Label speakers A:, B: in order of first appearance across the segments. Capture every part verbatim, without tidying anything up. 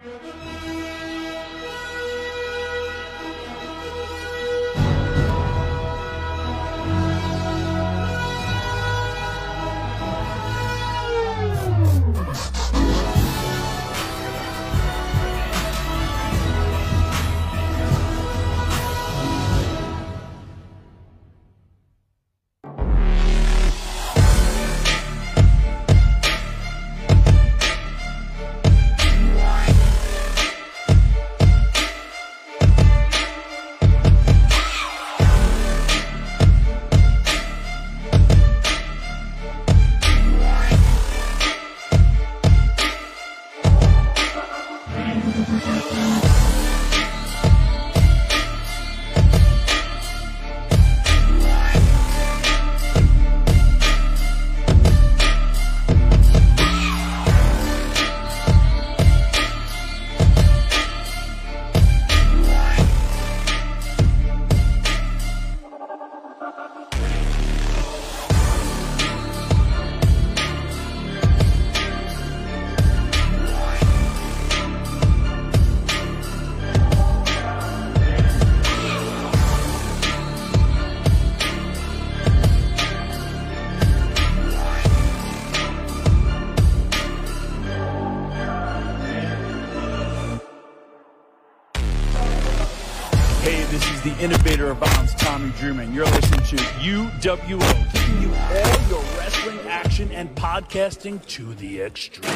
A: Innovator of bounds, Tommy Dreamer. You're listening to U W O, giving you all your wrestling action and podcasting to the extreme.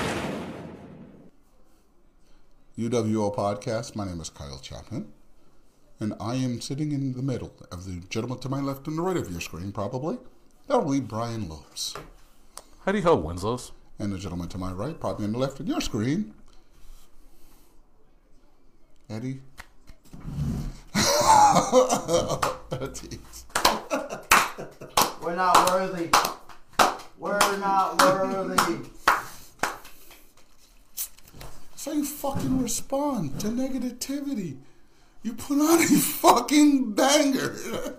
B: U W O Podcast. My name is Kyle Chapman, and I am sitting in the middle of the gentleman to my left and the right of your screen, probably. That will be Brian Lopes.
C: Howdy ho, Winslow's.
B: And the gentleman to my right, probably on the left of your screen, Eddie.
D: We're not worthy. We're not worthy.
B: So you fucking respond to negativity. You put on a fucking banger.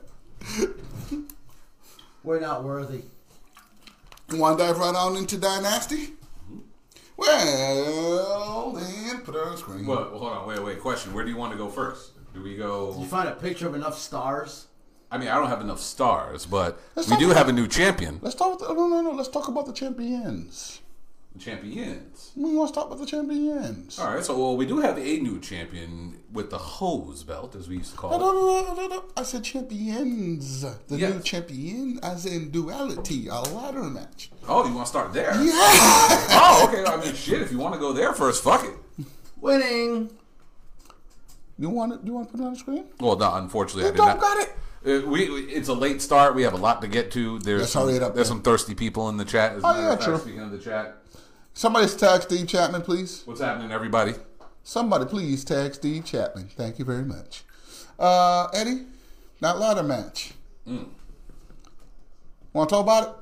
D: We're not worthy.
B: You want to dive right on into Dynasty? Well, then put it on the screen.
C: Well, hold on, wait, wait. Question: where do you want to go first? Do we go?
D: Did you find a picture of enough stars?
C: I mean, I don't have enough stars, but
B: Let's
C: we do
B: about,
C: have a new champion.
B: Let's talk. With, no, no, no. Let's talk about the champions.
C: The champions.
B: We want to talk about the champions.
C: All right. So, well, we do have a new champion with the hose belt, as we used to call
B: No,
C: it.
B: no, no, no, no, no. I said champions. The
C: Yes.
B: new champion, as in duality, a ladder match.
C: Oh, you want to start there?
B: Yeah.
C: Oh, okay. I mean, shit. If you want to go there first, fuck it.
D: Winning.
B: You want it? You want to put it on the screen?
C: Well, no. Unfortunately, I
B: You
C: did
B: don't
C: not.
B: got it.
C: Uh, we it's a late start. We have a lot to get to. There's
B: Let's
C: some,
B: hurry it up,
C: there's
B: man.
C: some thirsty people in the chat. As a
B: Oh,
C: matter
B: yeah,
C: of fact,
B: true.
C: Speaking of the chat,
B: Somebody's tag Steve Chapman, please.
C: what's happening, everybody?
B: Somebody, please tag Steve Chapman. Thank you very much. Uh, Eddie, that ladder match.
C: Mm.
B: Want to talk about it?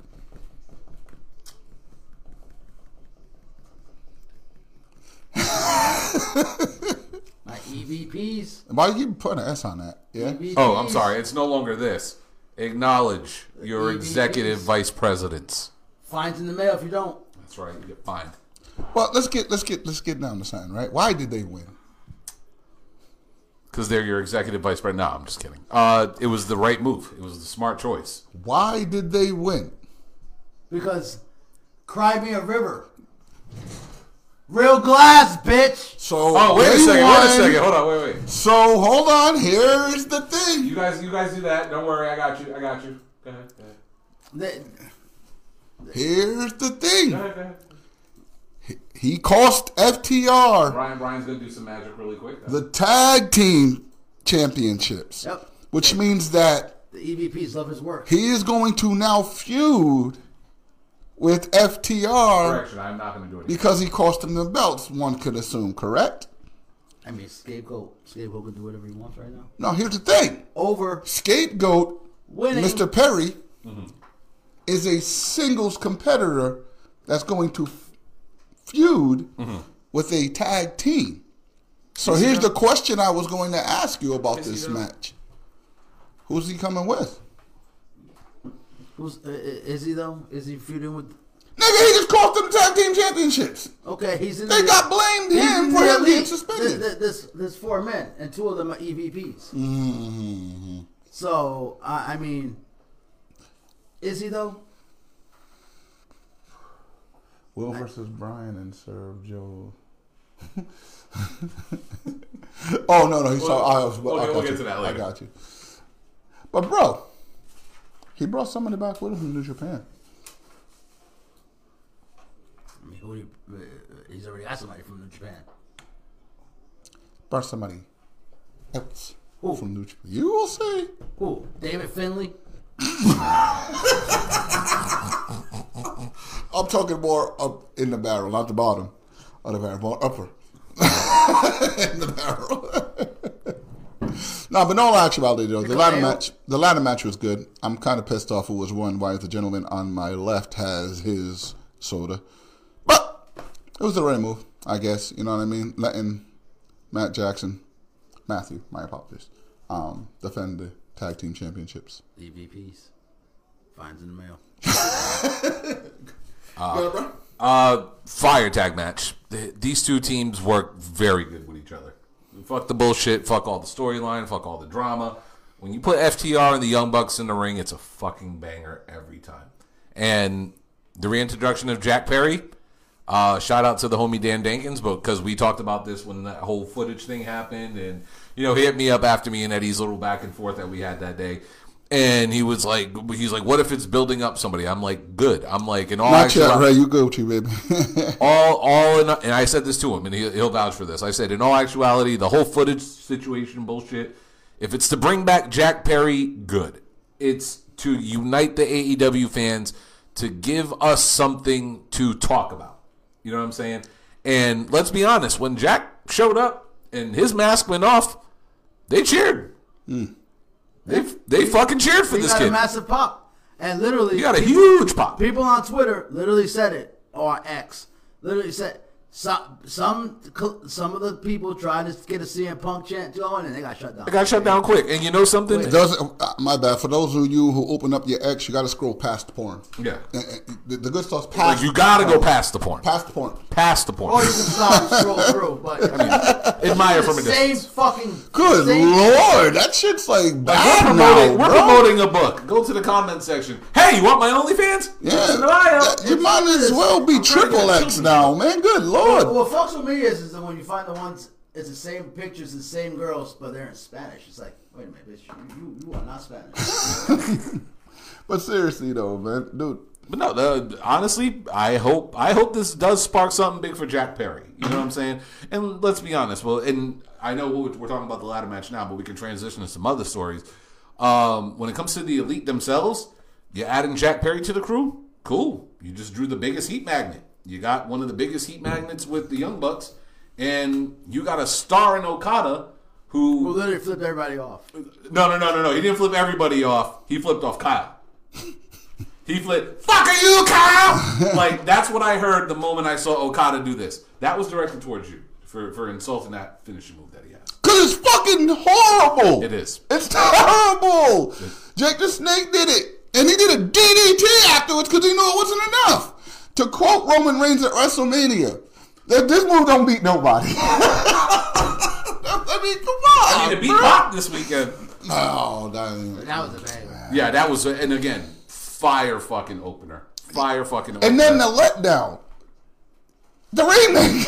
D: My E V Ps.
B: Why you keep putting an S on that? Yeah.
D: E V Ps.
C: Oh, I'm sorry. It's no longer this. Acknowledge your
D: E V Ps.
C: executive vice presidents.
D: Fines in the mail if you don't.
C: That's right. You get fined.
B: Well, let's get let's get let's get down to something, right? Why did they win?
C: Because they're your executive vice president. No, I'm just kidding. Uh, it was the right move. It was the smart choice.
B: Why did they win?
D: Because Cry Me a River. Real glass, bitch.
B: So
C: Oh, wait a
B: they
C: second.
B: won.
C: Wait a second. Hold on. Wait, wait.
B: So hold on. Here's the thing.
C: You guys, you guys do that. Don't worry. I got you. I got you. Go ahead. Go ahead.
D: The,
B: Here's the thing.
C: Go ahead, go ahead.
B: He cost F T R
C: Brian, Brian's gonna do some magic really quick.
B: the tag team championships,
D: Yep.
B: which means that
D: the E V Ps love his work.
B: he is going to now feud with F T R
C: Correction. I'm not gonna do it.
B: because he cost him the belts. One could assume, correct?
D: I mean, Scapegoat. Scapegoat can do whatever he wants right now.
B: Now here's the thing:
D: Over.
B: Scapegoat,
D: Winning.
B: Mister Perry,
C: Mm-hmm.
B: is a singles competitor that's going to f- feud
C: Mm-hmm.
B: with a tag team. So
C: Is he
B: here's the
C: gonna-
B: question I was going to ask you about
C: Is he
B: this
C: gonna-
B: match. Who's he coming with?
D: Who's uh, is he though? Is he feuding with?
B: Nigga, he just cost him the tag tag team championships.
D: Okay, he's in.
B: They
D: the,
B: got blamed
D: he's
B: him
D: in
B: for
D: the
B: him being
D: elite.
B: suspended.
D: There's, there's, there's four men, and two of them are E V Ps.
B: Mm-hmm.
D: So I, I mean, is he though?
B: Will versus Brian and Serve Joe. Oh no, no, he saw. I was.
C: We'll,
B: I
C: we'll
B: got
C: get
B: you.
C: to that later.
B: I got you. But bro, he brought somebody back with him from New Japan.
D: I mean, who do you, uh, he's already got somebody from New Japan.
B: Brought somebody else
D: Who?
B: from New Japan. You will see.
D: Who? David Finlay?
B: I'm talking more up in the barrel, not the bottom of the barrel, more upper in the barrel. No, but in all actuality, though, the ladder match, the ladder match was good. I'm kind of pissed off who was won. Why the gentleman on my left has his soda, but it was the right move, I guess. You know what I mean? Letting Matt Jackson, Matthew, my apologies, um, defend the tag team championships.
D: E V Ps. Fines in the mail.
C: Uh, uh, fire tag match. The, these two teams work very good with each other. Fuck the bullshit. Fuck all the storyline. Fuck all the drama. When you put F T R and the Young Bucks in the ring, it's a fucking banger every time. And the reintroduction of Jack Perry. Uh, shout out to the homie Dan Dankins, because we talked about this when that whole footage thing happened, and you know he hit me up after me and Eddie's little back and forth that we had that day. And he was like, he's like, what if it's building up somebody? I'm like, good. I'm like, in all
B: Not yet,
C: actuality,
B: Ray. You go to baby.
C: all, all, in, and I said this to him, and he, he'll vouch for this. I said, in all actuality, the whole footage situation bullshit. If it's to bring back Jack Perry, good. It's to unite the A E W fans, to give us something to talk about. You know what I'm saying? And let's be honest, when Jack showed up and his mask went off, they cheered.
B: Mm.
C: They they fucking cheered for
D: He
C: this
D: got
C: kid.
D: a massive pop, and literally,
C: He got a
D: people,
C: huge pop.
D: People on Twitter literally said it, or X, literally said some some some of the people tried to get a C M Punk chant going, and they got shut down.
C: They got shut down quick. And you know something?
B: It doesn't, uh, my bad. For those of you who open up your X, you got to scroll past porn.
C: Yeah.
B: Uh, uh, The, the good stuff's
C: Like,
B: past.
C: you got to go past the porn.
B: past the porn.
C: Past the
D: Or
C: porn.
D: you can stop and scroll through, but I mean,
C: Admire
D: the
C: from a
D: same
C: distance.
D: fucking
B: Good
D: same,
B: lord, that shit's like
C: Like,
B: bad
C: we're
B: now,
C: promoting, we're
B: bro.
C: promoting a book. Go to the comment section. Hey, you want my OnlyFans?
B: Yeah,
C: In the bio.
B: that- you might as well be
C: I'm trying to
B: triple
C: get
B: X
C: children.
B: now, man. Good
D: What,
B: lord.
D: what fucks with me is, is that when you find the ones, it's the same pictures, the same girls, but they're in Spanish. It's like, wait a minute, bitch, you, you, you are not Spanish.
B: But seriously though, man, dude.
C: But no, the, honestly, I hope I hope this does spark something big for Jack Perry. You know what I'm saying? And let's be honest. Well, and I know we're we're talking about the ladder match now, but we can transition to some other stories. Um, when it comes to the Elite themselves, you adding Jack Perry to the crew? Cool. You just drew the biggest heat magnet. You got one of the biggest heat magnets with the Young Bucks, and you got a star in Okada
D: Who
C: who.
D: literally flipped everybody off.
C: No, no, no, no, no. He didn't flip everybody off. He flipped off Kyle. He flipped, fuck are you, Kyle? Like, that's what I heard the moment I saw Okada do this. That was directed towards you for, for insulting that finishing move that he has.
B: Cause it's fucking horrible.
C: It is.
B: It's terrible. Jake the Snake did it, and he did a D D T afterwards because he knew it wasn't enough. To quote Roman Reigns at WrestleMania, that this move don't beat nobody. I mean, come on.
C: I mean, to beat
B: bro.
C: Pac this weekend.
B: Oh, that,
D: That was a banger.
C: Yeah, that was, and again, fire fucking opener. Fire fucking opener.
B: and then the letdown. The remake.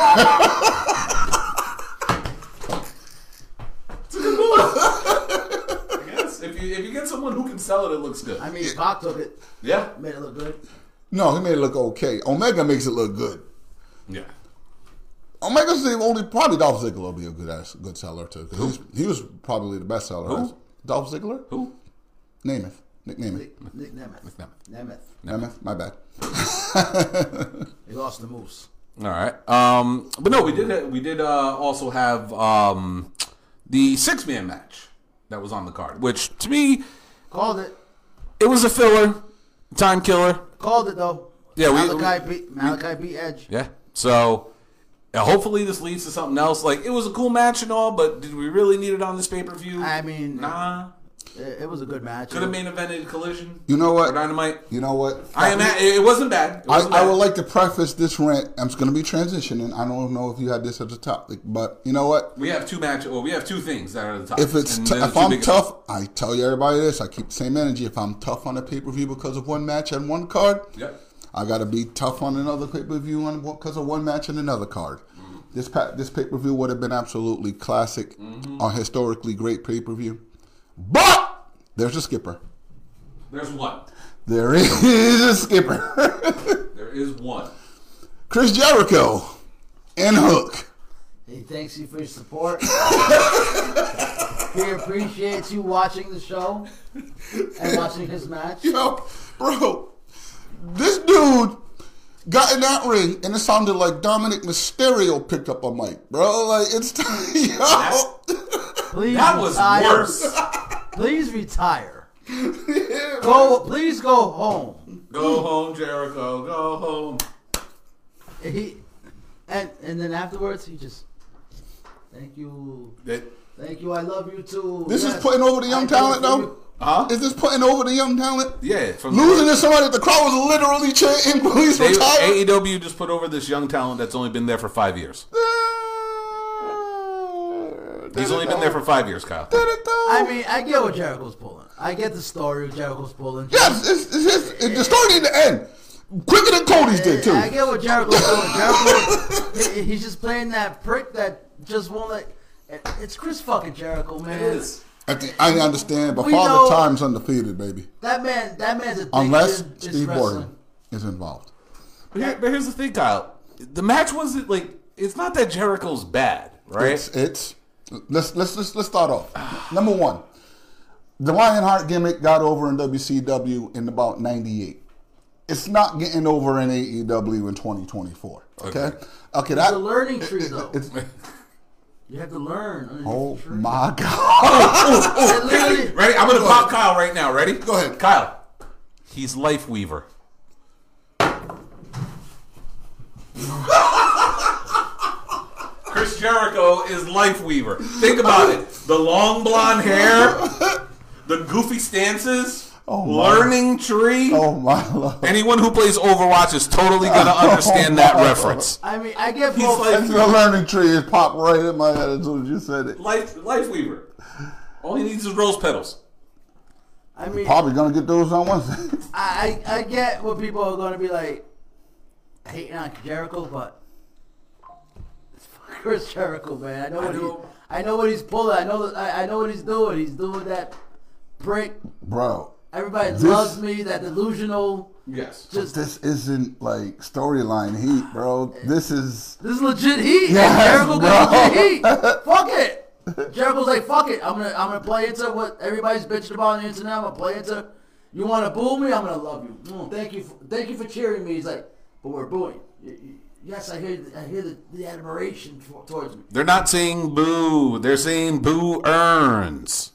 C: It's a good move. I guess. If you, if you get someone who can sell it, it looks good.
D: I mean, Pac took it,
C: Yeah.
D: made it look good.
B: No, he made it look okay. Omega makes it look good.
C: Yeah.
B: Omega's the only, probably Dolph Ziggler will be a good ass, good seller too. 'Cause he's- He was probably the best seller.
C: Who?
B: Dolph Ziggler?
C: Who?
B: Nemeth. Nick Nemeth.
D: Nick, Nick Nemeth.
C: Nemeth.
D: Nemeth.
B: Nemeth? My bad.
D: He lost the moose.
C: All right. Um, but no, we did we did uh, also have um, the six man match that was on the card, which to me
D: Called it.
C: it was a filler, time killer.
D: Called it though.
C: Yeah, we-
D: Malachi beat Malachi beat Edge.
C: Yeah. So uh, hopefully this leads to something else. Like, it was a cool match and all, but did we really need it on this pay per view?
D: I mean,
C: Nah.
D: It, it was a good match.
C: Could have main evented Collision.
B: You know what?
C: Or Dynamite.
B: You know what?
C: I am. At, it wasn't bad. It wasn't
B: I, I
C: bad.
B: would like to preface this rant. I'm just going to be transitioning. I don't know if you had this as a topic, but you know what?
C: We have two match. Well, we have two things that are the top.
B: If it's t- if I'm tough, I tell you everybody this. I keep the same energy. If I'm tough on a pay per view because of one match and one card,
C: Yep.
B: I got to be tough on another pay per view because of one match and another card. Mm-hmm. This pa- this pay per view would have been absolutely classic, mm-hmm. a historically great pay per view, but there's a skipper.
C: There's one.
B: There is a skipper.
C: There is one.
B: Chris Jericho and Hook.
D: He thanks you for your support. He appreciates you watching the show and watching his match.
B: Yo, bro, this dude got in that ring and it sounded like Dominic Mysterio picked up a mic, bro. Like it's yo.
D: Please
C: That was
D: retire.
C: worse.
D: Please retire. Yeah, go. Please go home.
C: Go home, Jericho. Go home.
D: He and and then afterwards he just thank you,
C: That,
D: thank you. I love you too.
B: This
D: Yes,
B: is putting over the young
D: I
B: talent,
D: do it for
B: though.
D: you.
C: huh?
B: Is this putting over the young talent?
C: Yeah. From
B: Losing to somebody that the crowd was literally chanting, "Please
C: they,
B: retire."
C: A E W just put over this young talent that's only been there for five years. He's only been there for five years, Kyle.
B: Did it though?
D: I mean, I get what Jericho's pulling. I get the story Jericho's pulling.
B: Yes, it's, it's, it's, it's the story didn't end quicker than Cody's did too.
D: I get what Jericho's doing. Jericho, he- he's just playing that prick that just won't let. It's Chris fucking Jericho, man.
C: It is.
B: At the, I understand, but
D: We
B: Father
D: know-
B: Time's undefeated, baby.
D: That man, that man's addiction
B: Unless
D: is
B: Steve
D: wrestling.
B: Borden is involved.
C: But, here, but here's the thing, Kyle. The match wasn't like. It's not that Jericho's bad, right?
B: It's, it's let's let's let's let's start off. Number one, the Lionheart gimmick got over in W C W in about ninety-eight. It's not getting over in A E W in twenty twenty-four. Okay, okay,
C: Okay.
B: that
D: It's a learning tree, though.
B: it's.
D: You have to learn. underneath
B: Oh
D: the tree.
B: my God!
D: It literally-
C: Ready? I'm gonna pop Kyle right now. Ready?
B: Go ahead.
C: Kyle. He's Life Weaver. Chris Jericho is Life Weaver. Think about it. The long blonde hair, the goofy stances,
B: Oh, my.
C: learning tree.
B: Oh my Lord!
C: Anyone who plays Overwatch is totally gonna understand that reference.
D: I mean, I get
C: He's
D: both.
C: like-
B: That's the learning tree. It popped right in my head as soon as you said it.
C: Life, Life Weaver. All he needs is rose petals.
D: I mean,
B: Probably gonna get those on Wednesday.
D: I, I I get what people are going to be like hating on Jericho, but it's fucking Chris Jericho, man. I know
C: I
D: what
C: know.
D: he, I know what he's pulling. I know that I, I know what he's doing. He's doing that break.
B: Bro,
D: Everybody
B: This-
D: loves me. That delusional.
C: Yes.
D: Just
B: this isn't like storyline heat, bro. This is
D: this is legit heat.
B: Yes,
D: and Jericho
B: bro.
D: got legit heat. Fuck it. Jericho's like, fuck it. I'm gonna I'm gonna play into what everybody's bitching about on the internet. I'm gonna play into. You want to boo me? I'm gonna love you. Mm, thank you. For, thank you for cheering me. He's like, but we're booing. Y- y- Yes, I hear. I hear the, the admiration for, towards me.
C: They're not saying boo. They're saying boo earns.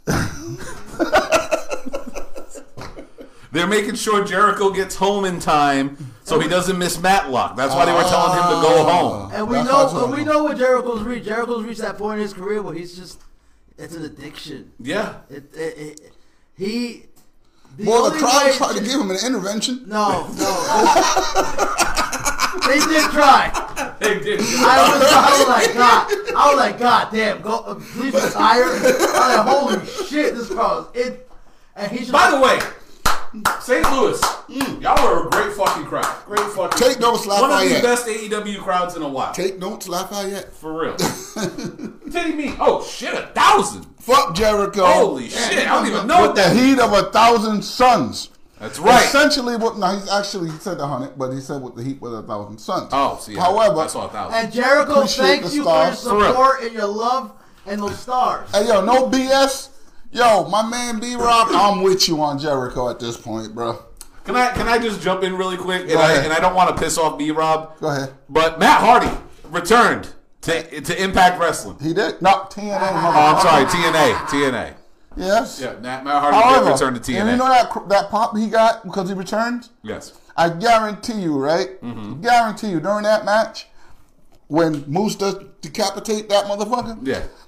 C: They're making sure Jericho gets home in time so he doesn't miss Matlock. That's why they were telling him to go home.
D: And we
B: That's how it's
D: know, and we
B: going.
D: know what Jericho's reached. Jericho's reached that point in his career where he's just, it's an addiction.
C: Yeah.
D: It, it, it, he. The
B: well, the
D: only
B: crowd
D: way
B: tried to
D: to-
B: give him an intervention.
D: No, no. They did try.
C: They did.
D: I was, I was like, God. I was like, God damn, go, uh, please retire. I was like, holy shit, this crowd is it. And he's just
C: By the way, Saint Louis, y'all are a great fucking crowd. Great fucking.
B: Take notes,
C: One of the
B: Lafayette.
C: best A E W crowds in a while.
B: Take notes, Lafayette.
C: For real. Kidding me? Oh shit, a thousand.
B: Fuck Jericho.
C: Holy shit, I don't even know
B: With
C: what
B: the
C: that
B: heat of a thousand suns.
C: That's right.
B: Essentially, what? No, he's actually he said a hundred, but he said with the heat with a thousand suns.
C: Oh, see,
B: however,
C: I saw a thousand.
D: And Jericho
B: Appreciate
D: thanks
B: the
D: you for your
B: stars. For real.
D: support and your love and those stars.
B: hey yo, no B S. Yo, my man B Rob, I'm with you on Jericho at this point, bro.
C: Can I can I just jump in really quick? And
B: Go
C: I
B: ahead.
C: and I don't want to piss off B Rob.
B: Go ahead.
C: But Matt Hardy returned to to Impact Wrestling.
B: He did. No, T N A.
C: Oh, I'm sorry, T N A. T N A.
B: Yes.
C: Yeah, Matt, Matt Hardy
B: However,
C: did return to T N A.
B: and you know that that pop he got because he returned.
C: Yes.
B: I guarantee you, right?
C: Mm-hmm.
B: Guarantee you, during that match, when Moose does decapitate that motherfucker,
C: Yeah.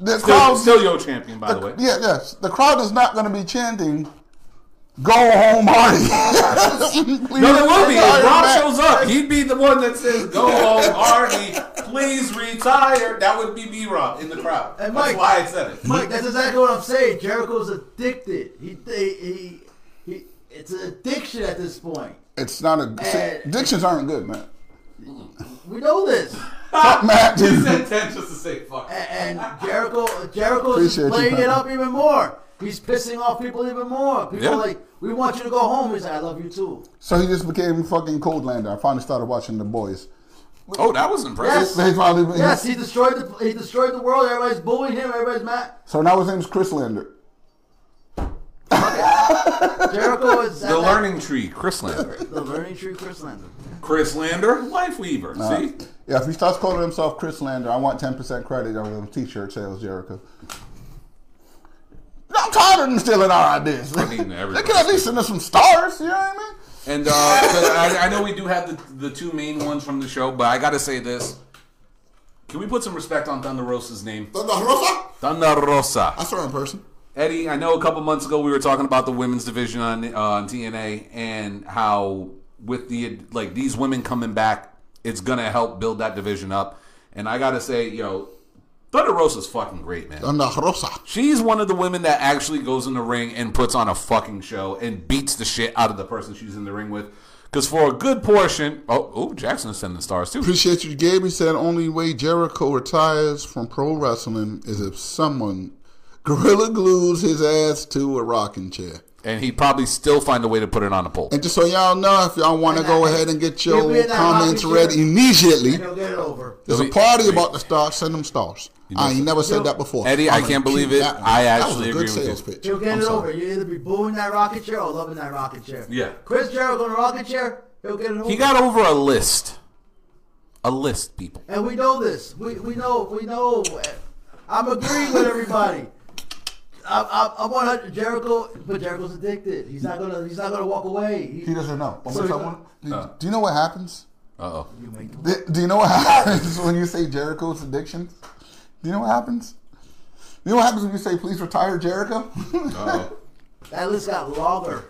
B: the
C: Still,
B: crowd,
C: still your champion, by the,
B: the
C: way.
B: yeah, yes, the crowd is not going to be chanting, "Go home, Hardy."
C: No, there will be. If
B: retire,
C: Rob
B: Matt.
C: shows up, he'd be the one that says, "Go home, Hardy. Please retire." That would be B-Rob in the crowd.
D: And
C: That's
D: Mike-
C: why I said it.
D: Mike, that's exactly what I'm saying. Jericho's addicted. He, he, he, he it's an addiction at this point.
B: It's not a.
D: And-
B: Addictions aren't good, man.
D: We know this.
B: Fuck Matt,
C: He
B: dude.
C: said ten just to say fuck.
D: And, and Jericho, Jericho's
B: Appreciate you,
D: playing it
B: Pat.
D: up even more. He's pissing off people even more. People
C: Yeah.
D: are like, we want you to go home. He's like, I love you too.
B: So he just became fucking Coldlander. I finally started watching The Boys.
C: Oh, that was impressive.
D: Yes.
B: He finally,
D: Yes, he destroyed the he destroyed the world. Everybody's booing him. Everybody's mad.
B: So now his name's Chris Lander.
D: Jericho is
C: The learning tree, Chris Lander.
D: the learning tree. Chris Lander.
C: Chris Lander, Life Weaver. See?
B: Yeah, if he starts calling himself Chris Lander, I want ten percent credit of the t-shirt sales, Jericho. I'm tired of them stealing our ideas.
C: I mean,
B: They
C: everybody-
B: could at least send us some stars, you know what I mean?
C: And uh, I, I know we do have the, the two main ones from the show, but I got to say this. Can we put some respect on Thunder Rosa's name?
B: Thunder Rosa?
C: Thunder Rosa.
B: I saw her in person.
C: Eddie, I know a couple months ago we were talking about the women's division on uh, on T N A and how with the like these women coming back, it's gonna help build that division up. And I gotta say, yo, Thunder Rosa's fucking great, man.
B: Thunder Rosa.
C: She's one of the women that actually goes in the ring and puts on a fucking show and beats the shit out of the person she's in the ring with. Because for a good portion, oh, oh, Jackson's sending stars too.
B: Appreciate you, Gabe. He said only way Jericho retires from pro wrestling is if someone gorilla glues his ass to a rocking chair.
C: And he'd probably still find a way to put it on a pole.
B: And just so y'all know, if y'all want to go ahead and get
D: He'll be
B: your
D: in that
B: comments
D: rocking
B: read
D: chair.
B: immediately,
D: He'll get it over.
B: there's a party about to start. Send them stars. I ain't never said that before.
C: Eddie,
B: I'm
C: I
B: gonna
C: can't believe
B: keep
C: it.
B: that one.
C: I
B: That
C: actually
B: was a
C: agree
B: good
C: with
B: sales
C: you.
B: pitch.
D: He'll get
B: I'm
D: it
B: sorry.
D: over. You either be booing that rocket chair or loving that rocket chair.
C: Yeah.
D: Chris Jericho in a rocket chair, he'll get it over.
C: He got over a list. A list, people.
D: And we know this. We we know we know. I'm agreeing with everybody. I I, I want to Jericho, but Jericho's addicted. He's not gonna he's not gonna walk away. He,
B: He doesn't know. One
D: So
B: more
D: he
B: time,
D: don't-
B: one- do,
C: Uh.
B: do you know what happens?
C: Uh-oh.
D: you make
B: Do, do you know what happens when you say Jericho's addictions? Do you know what happens? You know what happens when you say please retire Jericho?
C: Uh-oh.
D: that list got longer.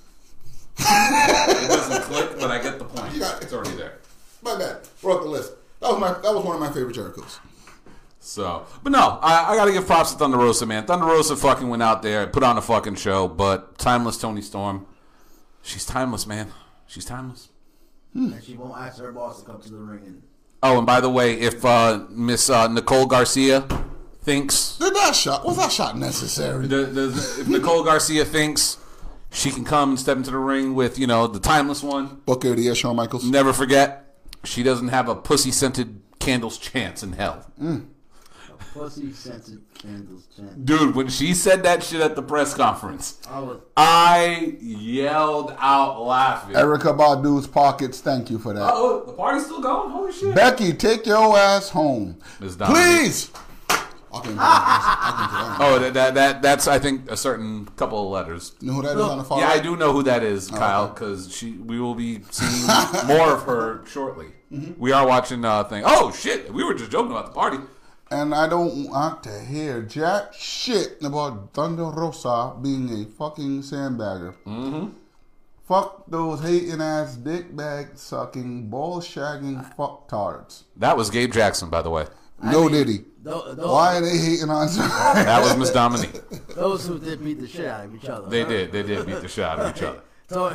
C: It doesn't click, but I get the point.
B: You got it.
C: It's already there.
B: My bad. Broke the list. That was my that was one of my favorite Jerichos.
C: So, but no, I, I got to give props to Thunder Rosa, man. Thunder Rosa fucking went out there, put on a fucking show, but timeless Tony Storm, she's timeless, man. She's timeless.
D: And she won't ask her boss to come to the ring. And
C: Oh, and by the way, if uh, Miss uh, Nicole Garcia thinks
B: Did that shot? Was that shot necessary?
C: the, the, if Nicole Garcia thinks she can come and step into the ring with, you know, the timeless one,
B: Booker the Shawn Michaels.
C: never forget, she doesn't have a pussy scented candle's chance in hell.
D: pussy scented candles chant.
C: Dude, when she said that shit at the press conference,
D: I was
C: I yelled out laughing.
B: Erica Badu's pockets. Thank you for that.
C: Oh, the party's still going? Holy shit.
B: Becky, take your ass home,
C: Miss Dominique.
B: please. I can, I can,
C: Oh, that, that that that's I think a certain couple of letters.
B: you know who that is on the far
C: Yeah, I
B: right?
C: do know who that is, Kyle,
B: okay.
C: because she we will be seeing more of her shortly. We are watching uh thing. Oh shit, we were just joking about the party.
B: And I don't want to hear jack shit about Thunder Rosa being a fucking sandbagger. Mm-hmm. Fuck those hating ass dick bag sucking ball shagging fucktards.
C: That was Gabe Jackson, by the way.
B: No Diddy.
D: those, those,
B: Why are they hating on?
C: That was Miss Dominique.
D: those who did beat the shit out of each other.
C: They did. They did beat the shit out of each other.
D: So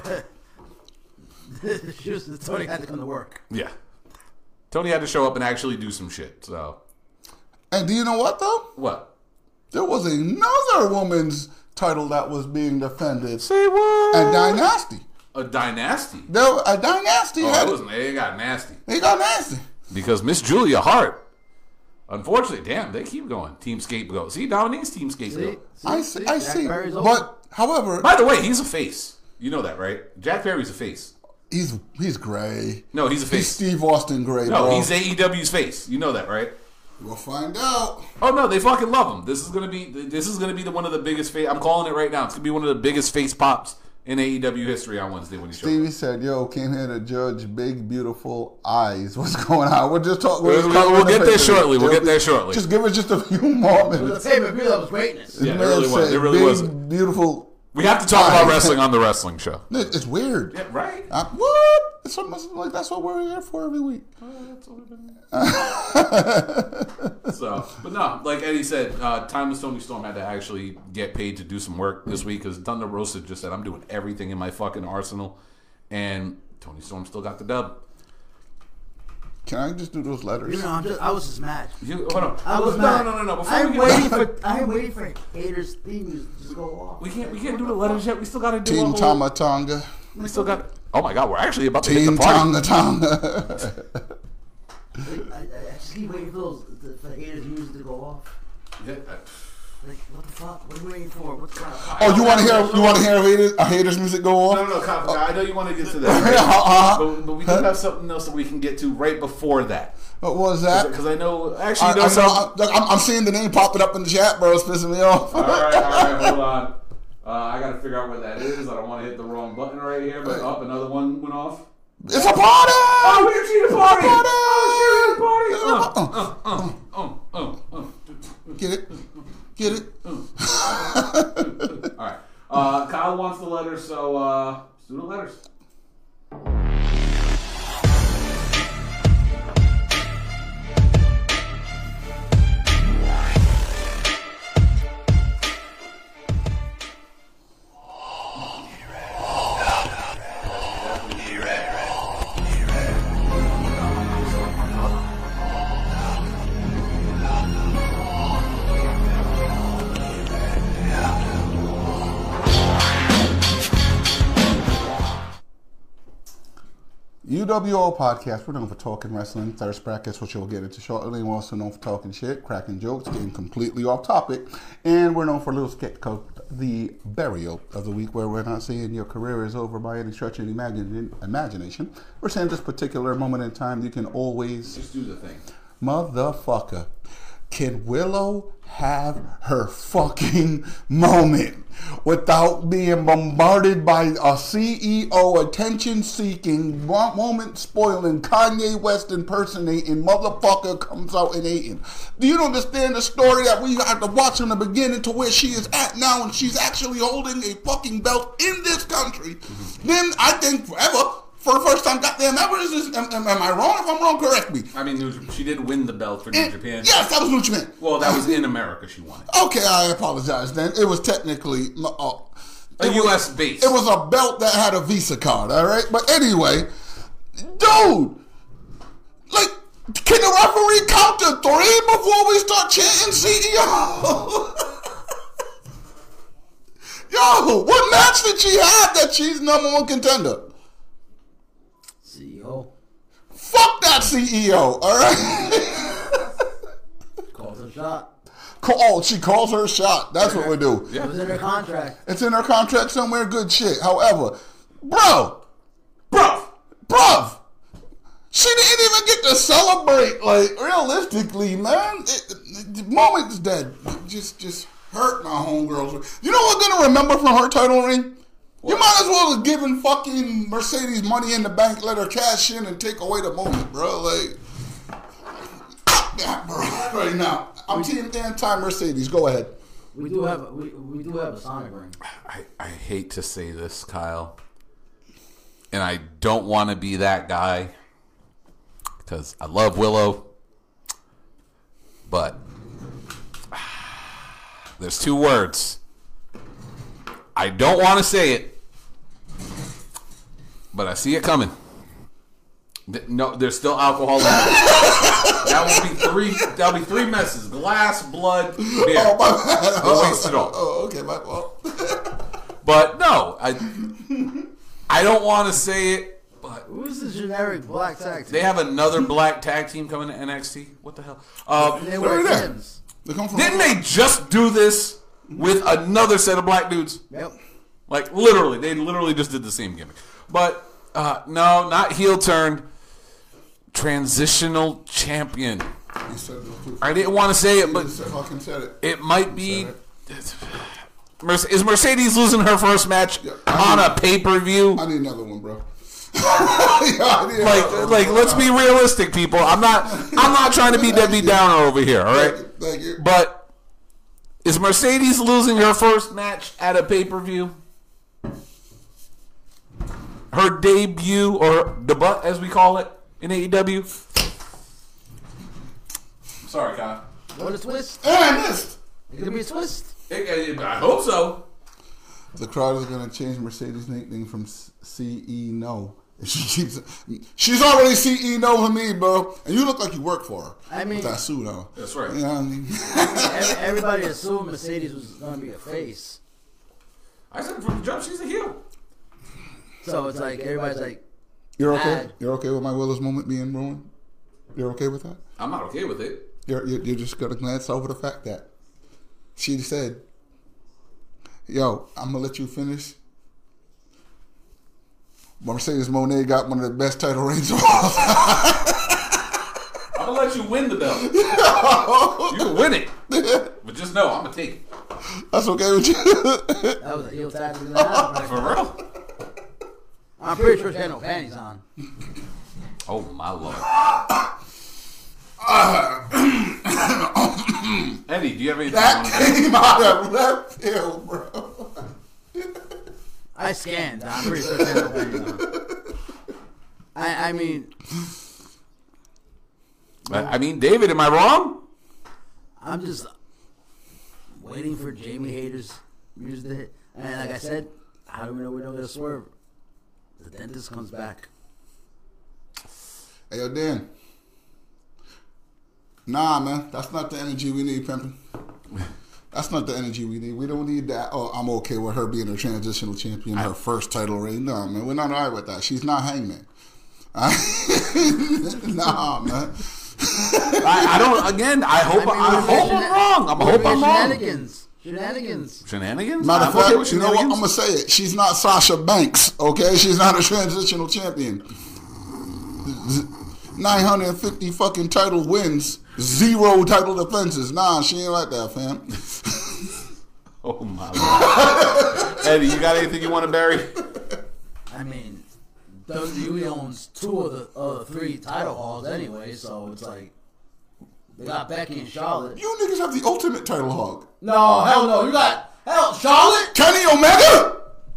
D: she was, Tony had to come to work.
C: Yeah. Tony had to show up and actually do some shit. So
B: And do you know what though?
C: what?
B: There was another woman's title that was being defended.
C: Say what?
B: A dynasty.
C: A dynasty.
B: There, a dynasty
C: Oh,
B: had
C: it
B: it.
C: wasn't. It got nasty.
B: He got nasty.
C: Because Miss Julia Hart, unfortunately, damn, they keep going. Team Scapegoat. See, Dominique's Team
D: See,
C: Scapegoat.
D: see,
B: I see. I
D: Jack
B: see.
D: Perry's over.
B: But however,
C: By the way, he's a face. You know that, right? Jack Perry's a face.
B: he's he's gray.
C: No, he's a
B: He's
C: face.
B: Steve Austin gray,
C: No,
B: bro.
C: he's A E W's face. You know that, right?
B: We'll find out.
C: Oh no, they fucking love him. This is gonna be this is gonna be the one of the biggest face. I'm calling it right now. It's gonna be one of the biggest face pops in A E W history on Wednesday when he showed
B: Stevie
C: up.
B: said, "Yo, came here to judge big, beautiful eyes. What's going on? We're just talking.
C: We'll, we'll, we'll get there shortly. We'll get there shortly.
B: Just give us just a few more
D: It was
B: minutes."
D: a pay-per-view that was greatness.
C: Yeah, it
B: Man
C: really was.
B: said,
C: It really
B: big,
C: was.
B: beautiful.
C: We have to talk about
B: eyes.
C: wrestling on the wrestling show.
B: It's weird.
C: Yeah, right?
B: Uh, what? It's almost like that's what we're here for every week.
C: So, but no, like Eddie said, uh, Timeless Tony Storm had to actually get paid to do some work this week because Thunder Rosa just said, "I'm doing everything in my fucking arsenal," and Tony Storm still got the dub.
B: Can I just do those letters?
D: You know, I'm just, I was just mad.
C: You, hold on.
D: I was
C: no,
D: mad.
C: no, no, no, no. Before
D: I'm
C: we get
D: waiting for. I'm waiting for haters' theme music to go off.
C: we can't, we can't do the letters yet. We still got to do a
B: Team
C: whole,
B: Tama Tonga.
C: We still got. Oh my God, we're actually about to hit
B: Team
C: the party.
B: Tonga Tonga.
D: I, I, I just keep waiting for those for the haters' music to go off.
C: Yeah,
D: Like, what the fuck? What are you waiting for? What's going on?
B: Oh, you want to hear? You want to hear a haters, a haters music go on?
C: no, no, no, Cop, I know you want to get to that, right?
B: Uh-huh.
C: but, but we do have something else that we can get to right before that.
B: What was that?
C: Because I know, actually,
B: I,
C: you know
B: I
C: something.
B: know, I'm, I'm seeing the name popping up in the chat, bro. It's pissing me off.
C: All right, all right, hold on. Uh, I got to figure out what that is. I don't want to hit the wrong button right here, but up, another one went off.
B: It's a party!
C: Oh, we're cheating party!
B: Party!
C: Oh, shit, party! Uh, uh, uh, uh, uh, uh.
B: Get it? Get it?
C: All right. Uh, Kyle wants the letters, so uh, let's do the letters.
B: U W O podcast. We're known for talking wrestling, thirst brackets, which we'll get into shortly. We're also known for talking shit, cracking jokes, getting completely off topic, and we're known for a little skit called the burial of the week, where we're not saying your career is over by any stretch of the imagine- imagination. We're saying this particular moment in time, you can always
C: Just do the thing.
B: motherfucker. Can Willow have her fucking moment without being bombarded by a C E O attention-seeking, moment-spoiling, Kanye West impersonating motherfucker comes out and hating? Do you understand the story that we have to watch from the beginning to where she is at now, and she's actually holding a fucking belt in this country? Mm-hmm. Then I think forever. For the first time, goddamn ever, is this, am, am, am I wrong? If I'm wrong, correct me.
C: I mean, New, she did win the belt for New
B: And-
C: Japan.
B: Yes, that was New Japan.
C: Well, that was in America. She won it.
B: Okay, I apologize then. It was technically uh,
C: A
B: it
C: U S
B: was,
C: base.
B: It was a belt that had a Visa card, all right? But anyway, dude, like, can the referee count to three before we start chanting C E O? Yo, what match did she have that she's number one contender?
D: C E O
B: Fuck that C E O, all right?
D: calls a shot.
B: Oh, she calls her shot. That's what we do.
D: It was in her contract.
B: It's in her contract somewhere. Good shit. However, bro,
C: Bro!
B: bruv, she didn't even get to celebrate. Like, realistically, man, it, it, the moment's dead. Just, just hurt my homegirls. You know what I'm gonna remember from her title reign? You might as well have given fucking Mercedes money in the bank, let her cash in, and take away the moment, bro. Like, yeah, bro. Right now, I'm team anti-Mercedes. Go ahead.
D: We do have a, we, we do have a Sonic ring.
C: I, I hate to say this, Kyle, and I don't want to be that guy because I love Willow, but there's two words. I don't want to say it, but I see it coming. No, there's still alcohol in it. That will be three. That'll be three messes: glass, blood, beer.
B: Oh, my bad.
C: We'll waste it all.
B: Oh, okay, my fault.
C: But no, I I don't want to say it, but
D: Who's the generic black tag team?
C: they have another black tag team coming to N X T. What the hell? Uh,
D: They
B: Where
D: were
B: are they?
D: Tims.
B: They come from
C: didn't they just do this with another set of black dudes?
D: Yep.
C: Like literally, they literally just did the same gimmick. But uh, no, not heel turn. Transitional champion.
B: He said it too.
C: I didn't want to say it,
B: He
C: but
B: just fucking said it.
C: it might be. Is Mercedes losing her first match
B: yeah,
C: on
B: need,
C: a pay per view?
B: I need another one, bro. yeah,
C: like,
B: another
C: like,
B: one.
C: let's be realistic, people. I'm not, I'm not trying to be Debbie Downer over here. All right,
B: Thank you, thank you.
C: but is Mercedes losing her first match at a pay per view? Her debut, or debut, as we call it in A E W. Sorry, Kyle.
D: What a twist!
B: And I missed.
D: It could be a twist.
C: I hope so.
B: The crowd is going to change Mercedes' nickname from C E No. She keeps. She's already C E No to me, bro. And you look like you work for her.
D: I mean,
B: with that suit on.
C: That's right.
B: You know what I mean?
D: Every, everybody assumed Mercedes was going to be a face.
C: I said from the jump, she's a heel.
D: So it's like everybody's like,
B: You're okay.
D: mad.
B: You're okay with my Willis moment being ruined. You're okay with that.
C: I'm not okay with it.
B: You're you're, you're just gonna glance over the fact that she said, "Yo, I'm gonna let you finish." Mercedes Moné got one of the best title reigns of all time.
C: I'm gonna let you win the belt. You can win it, but just know I'm gonna take it.
B: That's okay with you.
D: that was a heel tactic.
C: For real?
D: I'm pretty sure she had no panties on.
C: Oh my lord. Eddie, do you have anything?
B: That came out of left field, bro.
D: I scanned. I'm pretty sure she had no panties on. I, I mean,
C: I mean, David, am I wrong?
D: I'm just waiting for Jamie Hayter's music to hit. And like I said, how do we know we don't get a swerve? The dentist comes back.
B: Hey, yo, Dan. Nah, man. That's not the energy we need, pimpin'. That's not the energy we need. We don't need that. Oh, I'm okay with her being a transitional champion, her first title reign. No, man. We're not all right with that. She's not Hangman. Nah, man.
C: I, I don't. Again, I hope. I,
D: mean,
C: I hope I'm wrong. I'm hope I'm wrong.
D: Shenanigans. Shenanigans.
C: Shenanigans.
B: Matter
C: I'm
B: of
C: okay
B: fact,
C: with
B: you know what? I'm
C: shenanigans.
B: going to say it. She's not Sasha Banks, okay? She's not a transitional champion. nine hundred fifty fucking title wins, zero title defenses. Nah, she ain't like that, fam.
C: Oh, my Lord. Eddie, you got anything you want to bury?
D: I mean, W W E owns two of the uh, three title halls anyway, so it's like they got Becky and Charlotte.
B: You niggas have the ultimate title hog.
D: No, hell no. You got hell Charlotte.
B: Kenny Omega?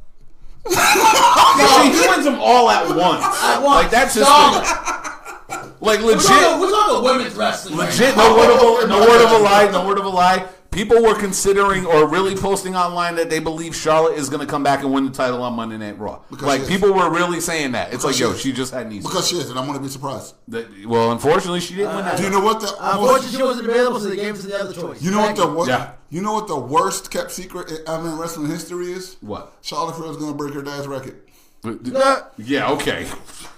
C: See, he wins them all at once.
D: I want
C: Like, that's his
D: Charlotte.
C: thing. Like,
D: We're talking,
C: legit.
D: we're talking women's wrestling. right
C: Legit,
D: now.
C: no word of a, no word of a lie, no word of a lie. People were considering or really posting online that they believe Charlotte is going to come back and win the title on Monday Night Raw.
B: Because
C: like,
B: she is.
C: people were really saying that. It's
B: Because
C: like,
B: she
C: yo,
B: is.
C: she just had knees.
B: Because she is, and I'm going to be surprised.
C: That- well, unfortunately, she didn't win that.
B: Do you know what the...
D: Unfortunately, she wasn't available, so they gave it to the other choice.
B: You know what the what,
C: Yeah.
B: You know what the worst kept secret in I mean, wrestling history is?
C: What?
B: Charlotte Flair's going to break her dad's record.
C: Yeah, okay.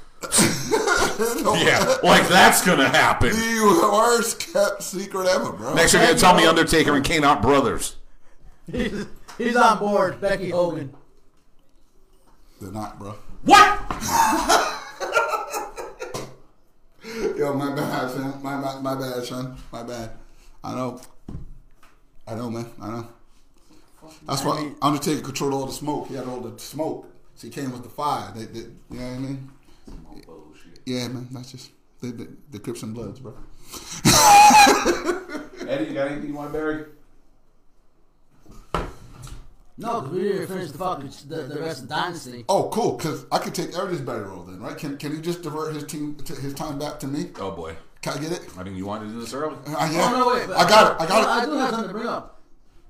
C: Yeah, like that's going to happen.
B: The worst kept secret ever, bro.
C: Next, you're going to tell me Undertaker and Kane aren't brothers.
D: He's, he's on board. Becky Hogan.
B: They're not, bro.
C: What?
B: Yo, my bad, son. My, my, my bad, son. My bad. I know. I know, man. I know. That's why
D: I mean-
B: Undertaker controlled all the smoke. He had all the smoke. So he came with the fire. They, they, you know what I mean? Yeah, man. That's just the, the, the Crips and Bloods, bro.
C: Eddie, you got anything you want to bury?
D: No, because we didn't finish the fucking the, the rest of the dynasty.
B: Oh, cool. Because I could take Eddie's battle roll then, right? Can Can he just divert his team to his time back to me?
C: Oh, boy.
B: Can I get it?
C: I mean, you wanted to do this early?
B: I, yeah.
D: Oh no, wait. But
B: I got it. I got
D: I
B: it.
D: do have something to bring up.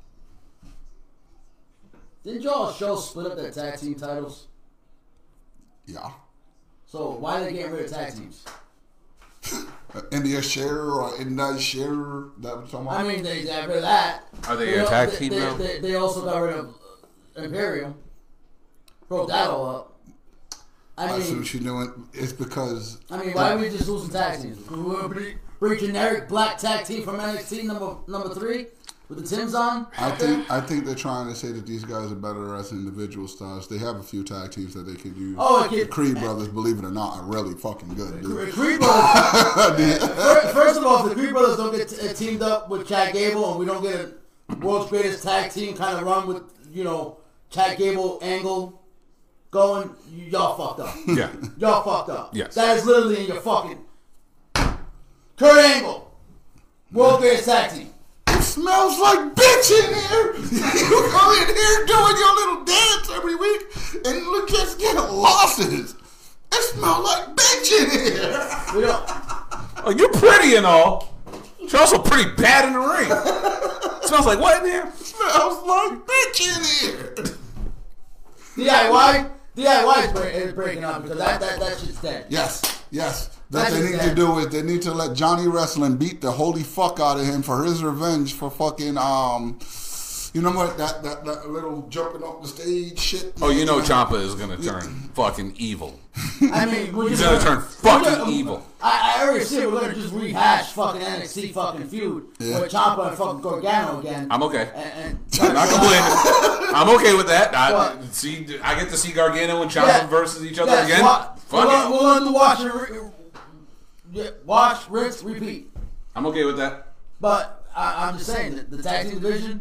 D: Didn't y'all show split up their tag team titles?
B: Yeah.
D: So why they getting rid of tag teams?
B: Uh, India share or India share. That was talking about.
D: I mean, they got rid of that.
C: Are they a
D: al-
C: tag
D: they,
C: team
D: they,
C: now?
D: They, they also got rid of Imperium. Broke that all up. I
B: I see
D: mean,
B: what you're doing. It's because
D: I mean, why are we just losing tag teams? We were pretty, pretty generic black tag team from N X T number number three with the Tims on.
B: I think I think they're trying to say that these guys are better as individual stars. They have a few tag teams that they could use.
D: Oh,
B: the
D: okay.
B: Creed brothers, believe it or not, are really fucking good,
D: The
B: dude.
D: Creed Brothers. first, first of all, if the Creed Brothers don't get t- teamed up with Chad Gable and we don't get a world's greatest tag team kind of run with you know, Chad Gable angle going, y'all fucked up.
C: Yeah.
D: Y'all fucked up.
C: Yes.
D: That is literally in your fucking Kurt Angle, World Greatest Tag Team.
B: It smells like bitch in here. You come in here doing your little dance every week, and you just get losses. It smells like bitch in here.
D: We don't.
C: Oh, you're pretty and all. You're also pretty bad in the ring. Smells like what in here?
B: Smells like bitch in here.
D: D I Y, D I Y is, break, is breaking up because that that that shit's dead.
B: Yes, yes. That
D: That
B: they
D: is
B: need
D: dead.
B: to do is they need to let Johnny Wrestling beat the holy fuck out of him for his revenge for fucking um. You know what? That that, that little jumping off the stage shit.
C: Oh, you know Ciampa is gonna turn fucking evil.
D: I mean, we're
C: He's
D: just
C: gonna turn fucking
D: gonna-
C: evil.
D: I, I already said we're gonna just rehash fucking N X T fucking feud
B: Yeah.
D: with Ciampa and fucking Gargano again.
C: I'm okay.
D: And, and
C: I'm not complaining. I'm okay with that. I
D: What?
C: see. I get to see Gargano and Ciampa
D: Yeah.
C: versus each other
D: Yes,
C: again.
D: wa- we're,
C: Fuck
D: gonna,
C: it.
D: we're gonna do watch and re- yeah, watch, rinse, repeat.
C: I'm okay with that.
D: But I, I'm just saying that the tag team division.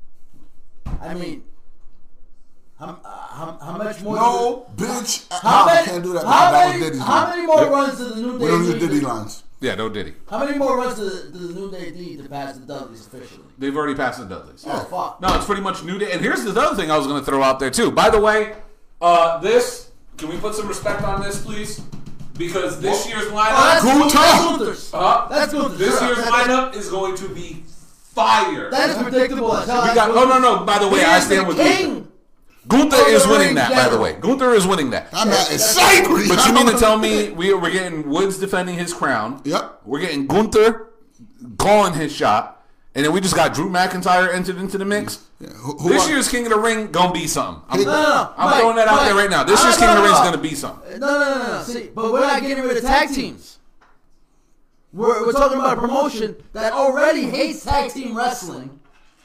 D: I mean, how, uh, how, how much more?
B: No, bitch.
D: How
B: I
D: many?
B: can't do that.
D: How
B: That was
D: many?
B: Diddy's
D: How
B: line.
D: many more
C: Yep.
D: runs does the New Day
B: We don't use
D: need?
B: Diddy
D: to-
B: lines.
C: Yeah, no Diddy.
D: How many more runs does the, does the New Day need to pass the Dudleys officially?
C: They've already passed the Dudleys.
D: Oh fuck!
C: No, it's pretty much New Day. And here's the other thing I was going to throw out there too. By the way, uh, this can we put some respect on this, please? Because this year's
D: Oh,
C: lineup,
D: that's
B: Gunther.
D: Gunther. Gunther's.
C: uh,
D: That's Gunther's.
C: this
D: Sure.
C: year's
D: That-
C: lineup is going to be fire.
D: That is predictable as hell.
C: We
D: That's
C: got. Oh
D: Gunther's.
C: no no. By the way,
D: He
C: I
D: is
C: stand
D: the
C: with
D: king.
C: Gunther. Gunther
D: of
C: is
D: the
C: winning
D: ring
C: that. By the
D: general.
C: way, Gunther is winning that.
B: I'm at it's angry.
C: But you mean to tell me we, we're getting Woods defending his crown?
B: Yep.
C: We're getting Gunther calling his shot, and then we just got Drew McIntyre entered into the mix.
B: Yeah, who- who
C: this
B: are-
C: year's King of the Ring gonna be something. I'm,
B: No,
D: No, no, no.
C: I'm
D: Mike,
C: throwing that out
D: Mike.
C: there right now. This
D: Uh,
C: year's
D: no,
C: King of the
D: no,
C: Ring is
D: no.
C: gonna be something.
D: No, no, no, no, no. See, but we're not getting rid of tag teams. We're, we're talking about a promotion that already hates tag team wrestling.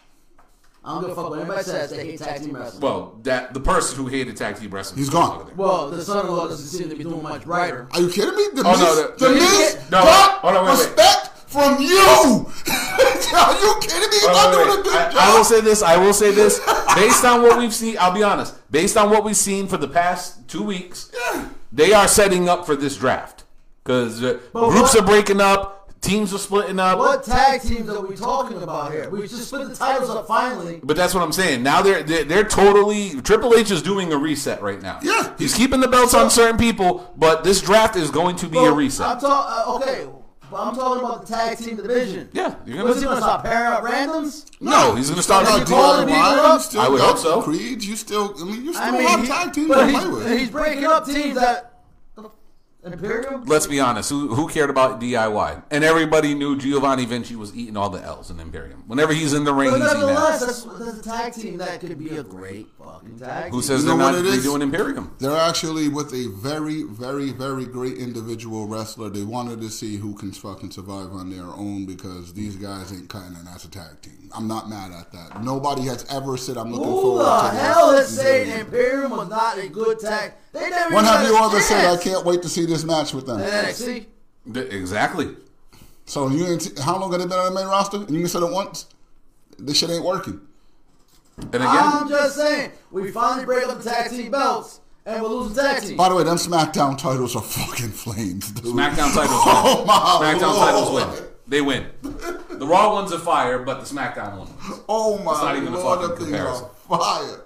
D: I don't give a fuck what anybody says. They hate tag team wrestling.
C: Well, that the person who hated tag team wrestling,
B: He's
C: is
B: gone.
C: no longer there.
D: Well, the son-in-law doesn't seem to be doing much brighter.
B: Are you kidding me? The
C: Oh,
B: Miz,
C: no, the-
B: the
C: the-
B: Miz
C: no,
B: got
C: hold on, wait, wait.
B: respect from you. Are you kidding me? He's
C: Wait,
B: not
C: wait,
B: doing a
C: wait.
B: good
C: I,
B: job.
C: I will say this. I will say this. Based on what we've seen, I'll be honest. Based on what we've seen for the past two weeks, they are setting up for this draft because uh,
D: But
C: groups
D: what-
C: are breaking up, teams are splitting up.
D: What tag teams are we talking about here? We just split the titles up finally.
C: But that's what I'm saying. Now they're, they're they're totally Triple H is doing a reset right now.
B: Yeah.
C: he's keeping the belts on certain people, but this draft is going to be a
D: Well,
C: reset.
D: I'm talk, uh, okay, but I'm talking about the tag team division.
C: Yeah, you're gonna
D: What's he
C: see-
D: gonna stop pairing up randoms?
C: no, he's going to start.
B: Still
D: you
B: got
D: calling
B: D I Y,
D: people up?
B: you still
C: I would
B: got
C: hope so.
B: Creed, you still, I mean, you still
D: I mean,
B: have
D: he-
B: tag teams
D: but
B: to
D: he's,
B: play with.
D: he's breaking up teams that Imperium.
C: Let's be honest. Who who cared about D I Y? And everybody knew Giovanni Vinci was eating all the L's in Imperium. Whenever he's in the ring,
D: But
C: he's eating
D: nevertheless,
C: L's.
D: that's, that's a tag team that could be a great fucking tag.
C: Who
D: team.
C: says
B: You
C: they're
B: know
C: not
B: what it is?
C: redoing Imperium?
B: They're actually with a very, very, very great individual wrestler. They wanted to see who can fucking survive on their own because these guys ain't cutting it as a tag team. I'm not mad at that. Nobody has ever said I'm looking
D: Who
B: forward
D: the
B: to this.
D: hell is saying Imperium was not a good tag? They never
B: When
D: even
B: have
D: had
B: you
D: a
B: ever said I
D: chance.
B: can't wait to see this match with them?
D: In N X T.
C: Th- Exactly.
B: So you ain't, how long have they been on the main roster? And you can say it once. This shit ain't working.
C: And again,
D: I'm just saying, we finally break up the tag team belts, and we're losing tag team.
B: By the way, them SmackDown titles are fucking flames, dude.
C: SmackDown titles
B: Oh
C: win.
B: my
C: SmackDown
B: Lord.
C: titles win. They win. The Raw ones are fire, but the SmackDown one wins.
B: Oh my
C: It's not even a
B: Lord,
C: fucking
B: that thing's
C: comparison.
B: on fire.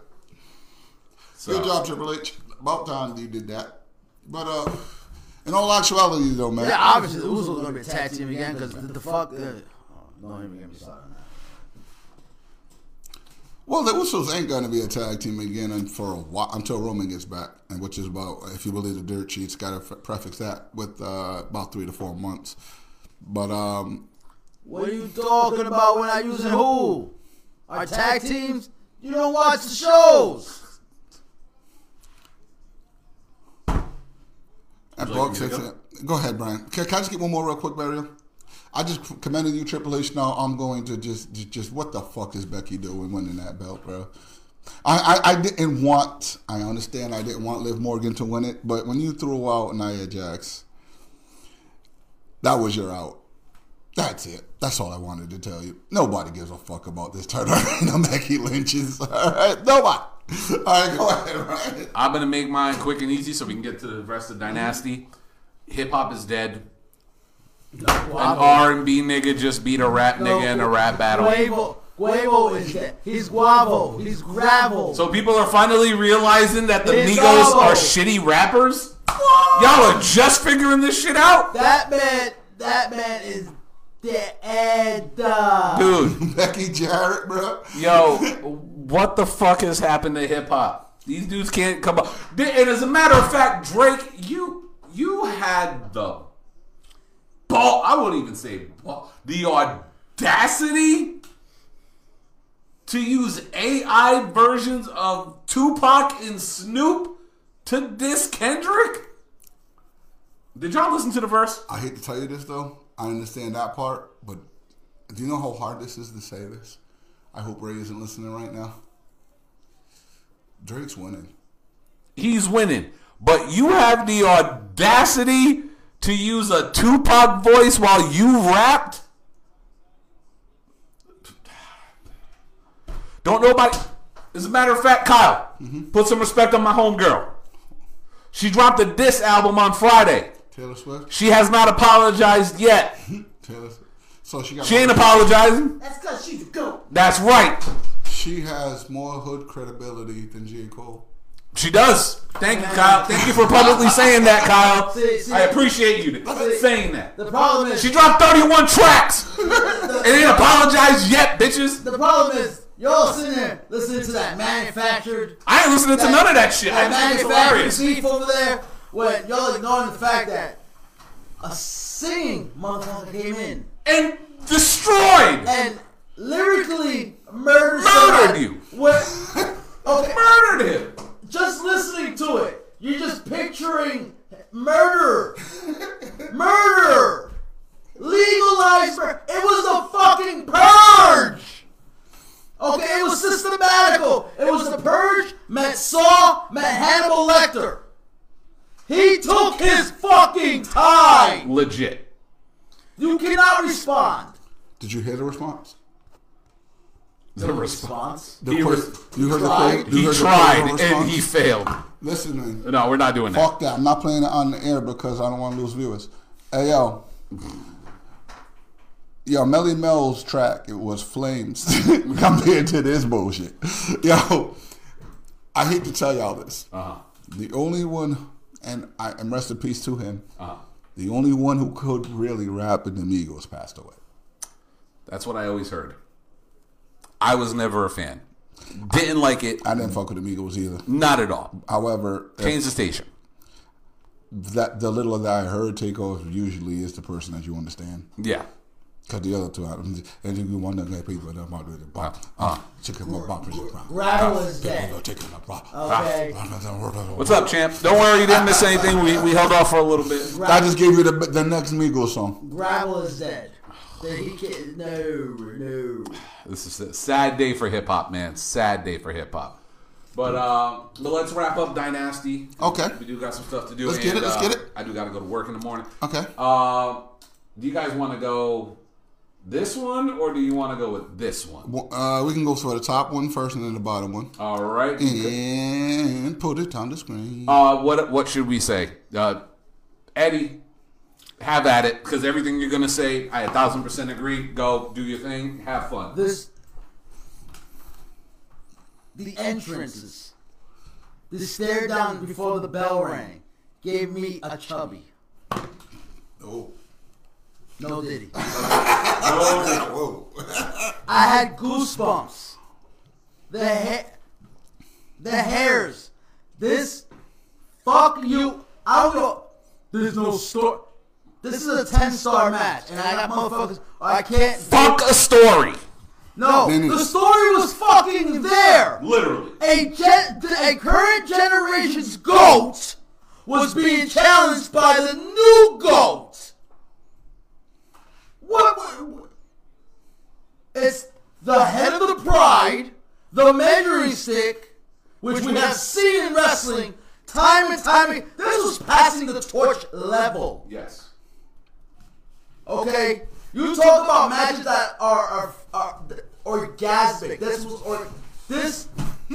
C: So,
B: Good job, Triple H. About time you did that. But uh, in all actuality, though, man.
D: Yeah, obviously the Usos are going to be a tag team again because the, the fuck. Uh, oh, don't even get me started on that.
B: Well, the Usos ain't going to be a tag team again and for a while, until Roman gets back, and which is about, if you believe the dirt sheets, got to prefix that with uh, about three to four months. But um,
D: What are you talking about? We're not using who? Our tag teams? You don't watch the shows.
B: at
C: you
B: Buck
C: like me to
B: six, go ahead, Brian. Can, can I just get one more real quick, Burial? I just commended you, Triple H. Now I'm going to just, just, just what the fuck is Becky doing winning that belt, bro? I, I, I didn't want, I understand I didn't want Liv Morgan to win it, but when you threw out Nia Jax, that was your out. That That's it. That's all I wanted to tell you. Nobody gives a fuck about this turn around of Becky Lynch's. All right, nobody. All right, go ahead, Ryan.
C: I'm gonna make mine quick and easy so we can get to the rest of Dynasty. Hip hop is dead.
D: No,
C: An R and B nigga just beat a rap
D: No,
C: nigga in a rap battle.
D: Quavo, Quavo is dead. He's guavo. He's gravel.
C: So people are finally realizing that the
D: It's
C: Migos
D: Gabo.
C: are shitty rappers? Y'all are just figuring this shit out?
D: that man, that man is dead. uh,
C: Dude,
B: Becky Jarrett, bro.
C: yo, what the fuck has happened to hip hop? These dudes can't come up. And as a matter of fact, Drake, you you had the ball, I won't even say ball, the audacity to use A I versions of Tupac and Snoop to diss Kendrick? Did y'all listen to the verse?
B: I hate to tell you this, though. I understand that part, but do you know how hard this is to say this? I hope Ray isn't listening right now. Drake's winning.
C: He's winning. But you have the audacity to use a Tupac voice while you rapped? Don't nobody. As a matter of fact, Kyle, mm-hmm. put some respect on my homegirl. She dropped a diss album on Friday.
B: Taylor Swift?
C: She has not apologized yet.
B: Taylor Swift. So she got
C: She ain't apologizing.
D: That's because she's a goat.
C: That's right.
B: She has more hood credibility than J. Cole.
C: She does. Thank you, Kyle. Thank you for publicly saying that, Kyle.
D: See, see,
C: I appreciate you
D: see,
C: saying that.
D: The problem is
C: She dropped thirty-one tracks and ain't apologized yet, bitches.
D: the problem is y'all sitting there listening to that manufactured.
C: I ain't listening to
D: that,
C: none of that shit. I
D: That
C: just think it's
D: manufactured
C: hilarious.
D: beef over there. When y'all ignoring the fact that a singing motherfucker came in
C: And destroyed.
D: and lyrically murdered
C: Murdered
D: somebody.
C: you.
D: What? Okay.
C: Murdered him.
D: Just listening to it, you're just picturing murder. Murder. Legalized murder. It was a fucking purge. Okay, it was systematical. It was the purge met Saw, met Hannibal Lecter. He took his fucking time.
C: Legit.
D: You cannot respond.
B: Did you hear the response?
C: The response.
B: The
C: He
B: quick-
C: was-
B: you heard
D: tried.
B: the quick, you
C: He
B: heard the
C: tried
B: quick
C: and
B: response?
C: he failed.
B: Listen, man.
C: No, we're not doing that.
B: Fuck that. I'm not playing it on the air because I don't want to lose viewers. Hey, yo. Yo, Melly Mel's track, it was Flames compared to this bullshit. Yo, I hate to tell y'all this.
C: Uh-huh.
B: The only one, and I and rest in peace to him,
C: Uh-huh.
B: the only one who could really rap in the Migos passed away.
C: That's what I always heard. I was never a fan. Didn't like it.
B: I didn't fuck with the Migos either.
C: Not at all.
B: However, if
C: Change the station.
B: that the little that I heard, Takeoff usually is the person that you understand.
C: Yeah.
B: Because the other two items, and you want to get people that want to bop,
C: Uh,
B: chicken bop, bop, bop,
D: Gravel is dead. Okay.
C: What's up, champ? Don't worry, you didn't miss anything. We, we held off for a little bit.
B: I just gave you the the next Migos song.
D: Gravel is dead. He can't, no, no.
C: This is a sad day for hip hop, man. Sad day for hip hop. But uh, but let's wrap up Dynasty.
B: Okay.
C: We do got some stuff to do.
B: Let's get
C: and,
B: it, let's
C: uh,
B: get it.
C: I do got to go to work in the morning.
B: Okay.
C: Uh, do you guys want to go this one or do you want to go with this one?
B: Well, uh, we can go for the top one first and then the bottom one.
C: All right.
B: And put it on the screen.
C: Uh, what what should we say? Uh, Eddie, have at it because everything you're gonna say, I a thousand percent agree. Go do your thing. Have fun.
D: This, the entrances, the stare down before the bell rang, gave me a chubby.
B: Oh.
D: No diddy.
B: Whoa.
D: I had goosebumps. The ha- the hairs. This, fuck you. I don't know. There's no story. This is a ten star match, and I got motherfuckers. I can't.
C: Fuck a story.
D: No,
B: Then
D: the
B: it's-
D: story was fucking there.
C: Literally.
D: A gen- a current generation's GOAT was being challenged by the new GOAT. What, what, what? It's the head of the pride, the measuring stick, which we have seen in wrestling time and time again. This was passing the torch level.
C: Yes.
D: Okay? You talk about matches that are are, are orgasmic. This was or this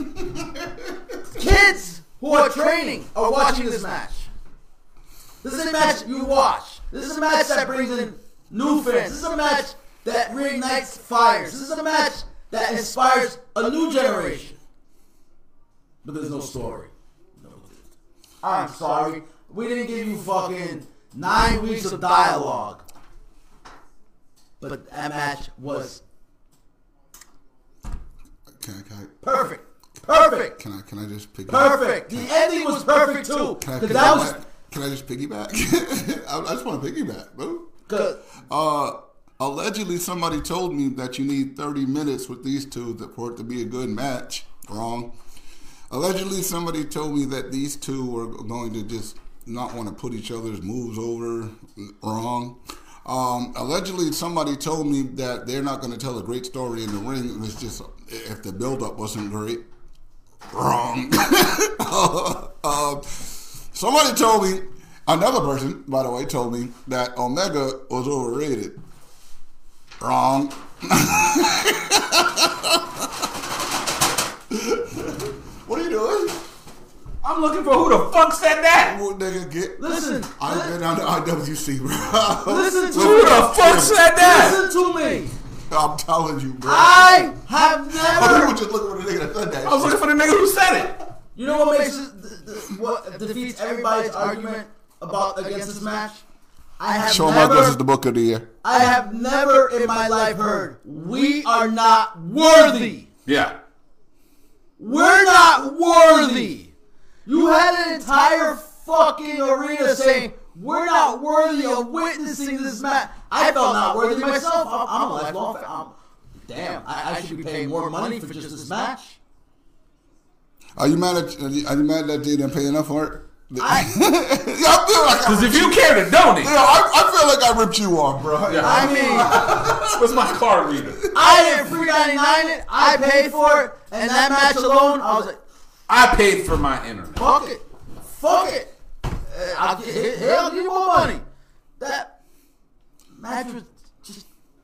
D: kids who are training are watching this match. This is a match you watch. This is a match that brings in new fans. This is a match that reignites fires. This is a match that inspires a new generation. But there's no story. No. I'm sorry. We didn't give you fucking nine weeks of dialogue. But that match was
B: Can I, can I,
D: perfect. Perfect.
B: can I, can I just piggyback?
D: Perfect. The ending was perfect too.
B: Can I,
D: Because that was
B: piggyback? Can I just piggyback? I, I just want to piggyback, bro.
D: good.
B: Uh, allegedly, somebody told me that you need thirty minutes with these two to- for it to be a good match. Wrong. Allegedly, somebody told me that these two were going to just not want to put each other's moves over. Wrong. Um, allegedly, somebody told me that they're not going to tell a great story in the ring. It's just if the build-up wasn't great. Wrong. uh, somebody told me, another person, by the way, told me that Omega was overrated. Wrong. What are you doing?
C: I'm looking for who the fuck said that.
B: What nigga get?
D: Listen.
B: I've been on the I W C, bro.
D: Listen to
C: Who
D: me.
C: the fuck said that?
D: Listen to me.
B: I'm telling you, bro.
D: I have
B: Oh, you
D: never.
B: were just looking for the nigga that said that
C: I was looking for the nigga who said it.
D: You know what makes it, th- th- what defeats everybody's argument about against this match? I have
B: Show
D: never.
B: Marcus is the book of the year.
D: I have never in my life heard we are not worthy.
C: Yeah.
D: We're not worthy. You had an entire fucking arena saying we're not worthy of witnessing this match. I felt not worthy myself. I'm, I'm a lifelong fan. I'm, damn, I, I should be paying more money for just this match.
B: Are you mad at? Are you, are you mad that they didn't pay enough for it?
D: I-
B: yeah, I feel like I,
C: Because if you care to donate,
B: yeah, I, I feel like I ripped you off, bro.
D: I mean,
C: what's my card reader?
D: I didn't three ninety-nine it. I paid for it, and that match alone, I was like,
C: I paid for my internet.
D: fuck it, fuck it. Uh, I'll, gi- here, I'll give you more money. That match was just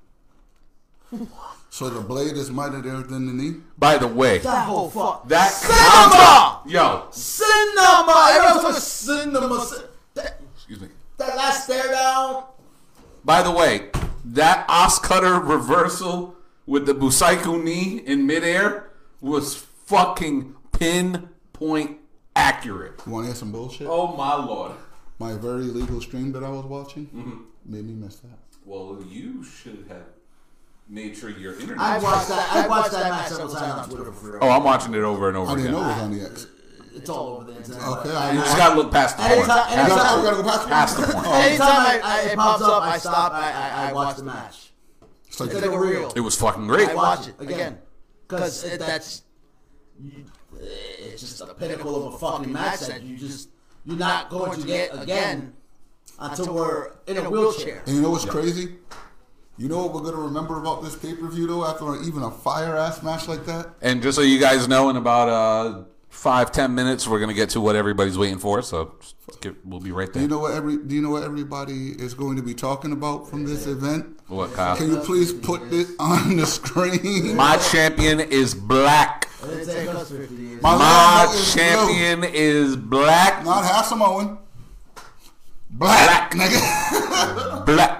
B: So the blade is mightier than the knee.
C: By the way,
D: that whole fuck.
C: that
D: Cinema!
C: yo,
D: Cinema! Everyone's talking cinema. That,
C: excuse me.
D: that last stare down.
C: By the way, that Oscutter reversal with the Busaiku knee in midair was fucking pinpoint accurate.
B: You want to hear some bullshit?
C: Oh my lord.
B: My very legal stream that I was watching made me miss that.
C: Well, you should have made sure your internet.
D: I watched that. I watched that match several times on Twitter for real.
C: Oh, I'm watching it over and over
B: I didn't
C: again.
B: know it was on the X.
D: It's all over the internet.
B: Okay, I,
C: You just gotta look past the point.
D: Anytime-
B: I,
D: anytime-
B: gotta, I gotta go past,
C: Past the point.
D: Anytime I, I, it pops up, I stop. I, I, I watch the match.
B: It's like,
D: It's like a reel.
C: It was fucking great.
D: I watch it again because that's you, it's just the pinnacle of a fucking match that you just you're not going to get again until we're in a wheelchair.
B: and you know what's crazy? You know what we're gonna remember about this pay per view though? After even a fire ass match like that,
C: And just so you guys know, in about uh, five ten minutes, we're gonna get to what everybody's waiting for. So just get, we'll be right
B: do
C: there.
B: you know what every? Do you know what everybody is going to be talking about from this event?
C: What, Kyle?
B: Can you please put it on the screen?
C: My champion is black.
D: It'll take us fifty years.
B: My
C: My
B: logo is
C: champion is black.
B: blue. Not half Samoan. Black,
C: Black.
B: nigga.
C: Black.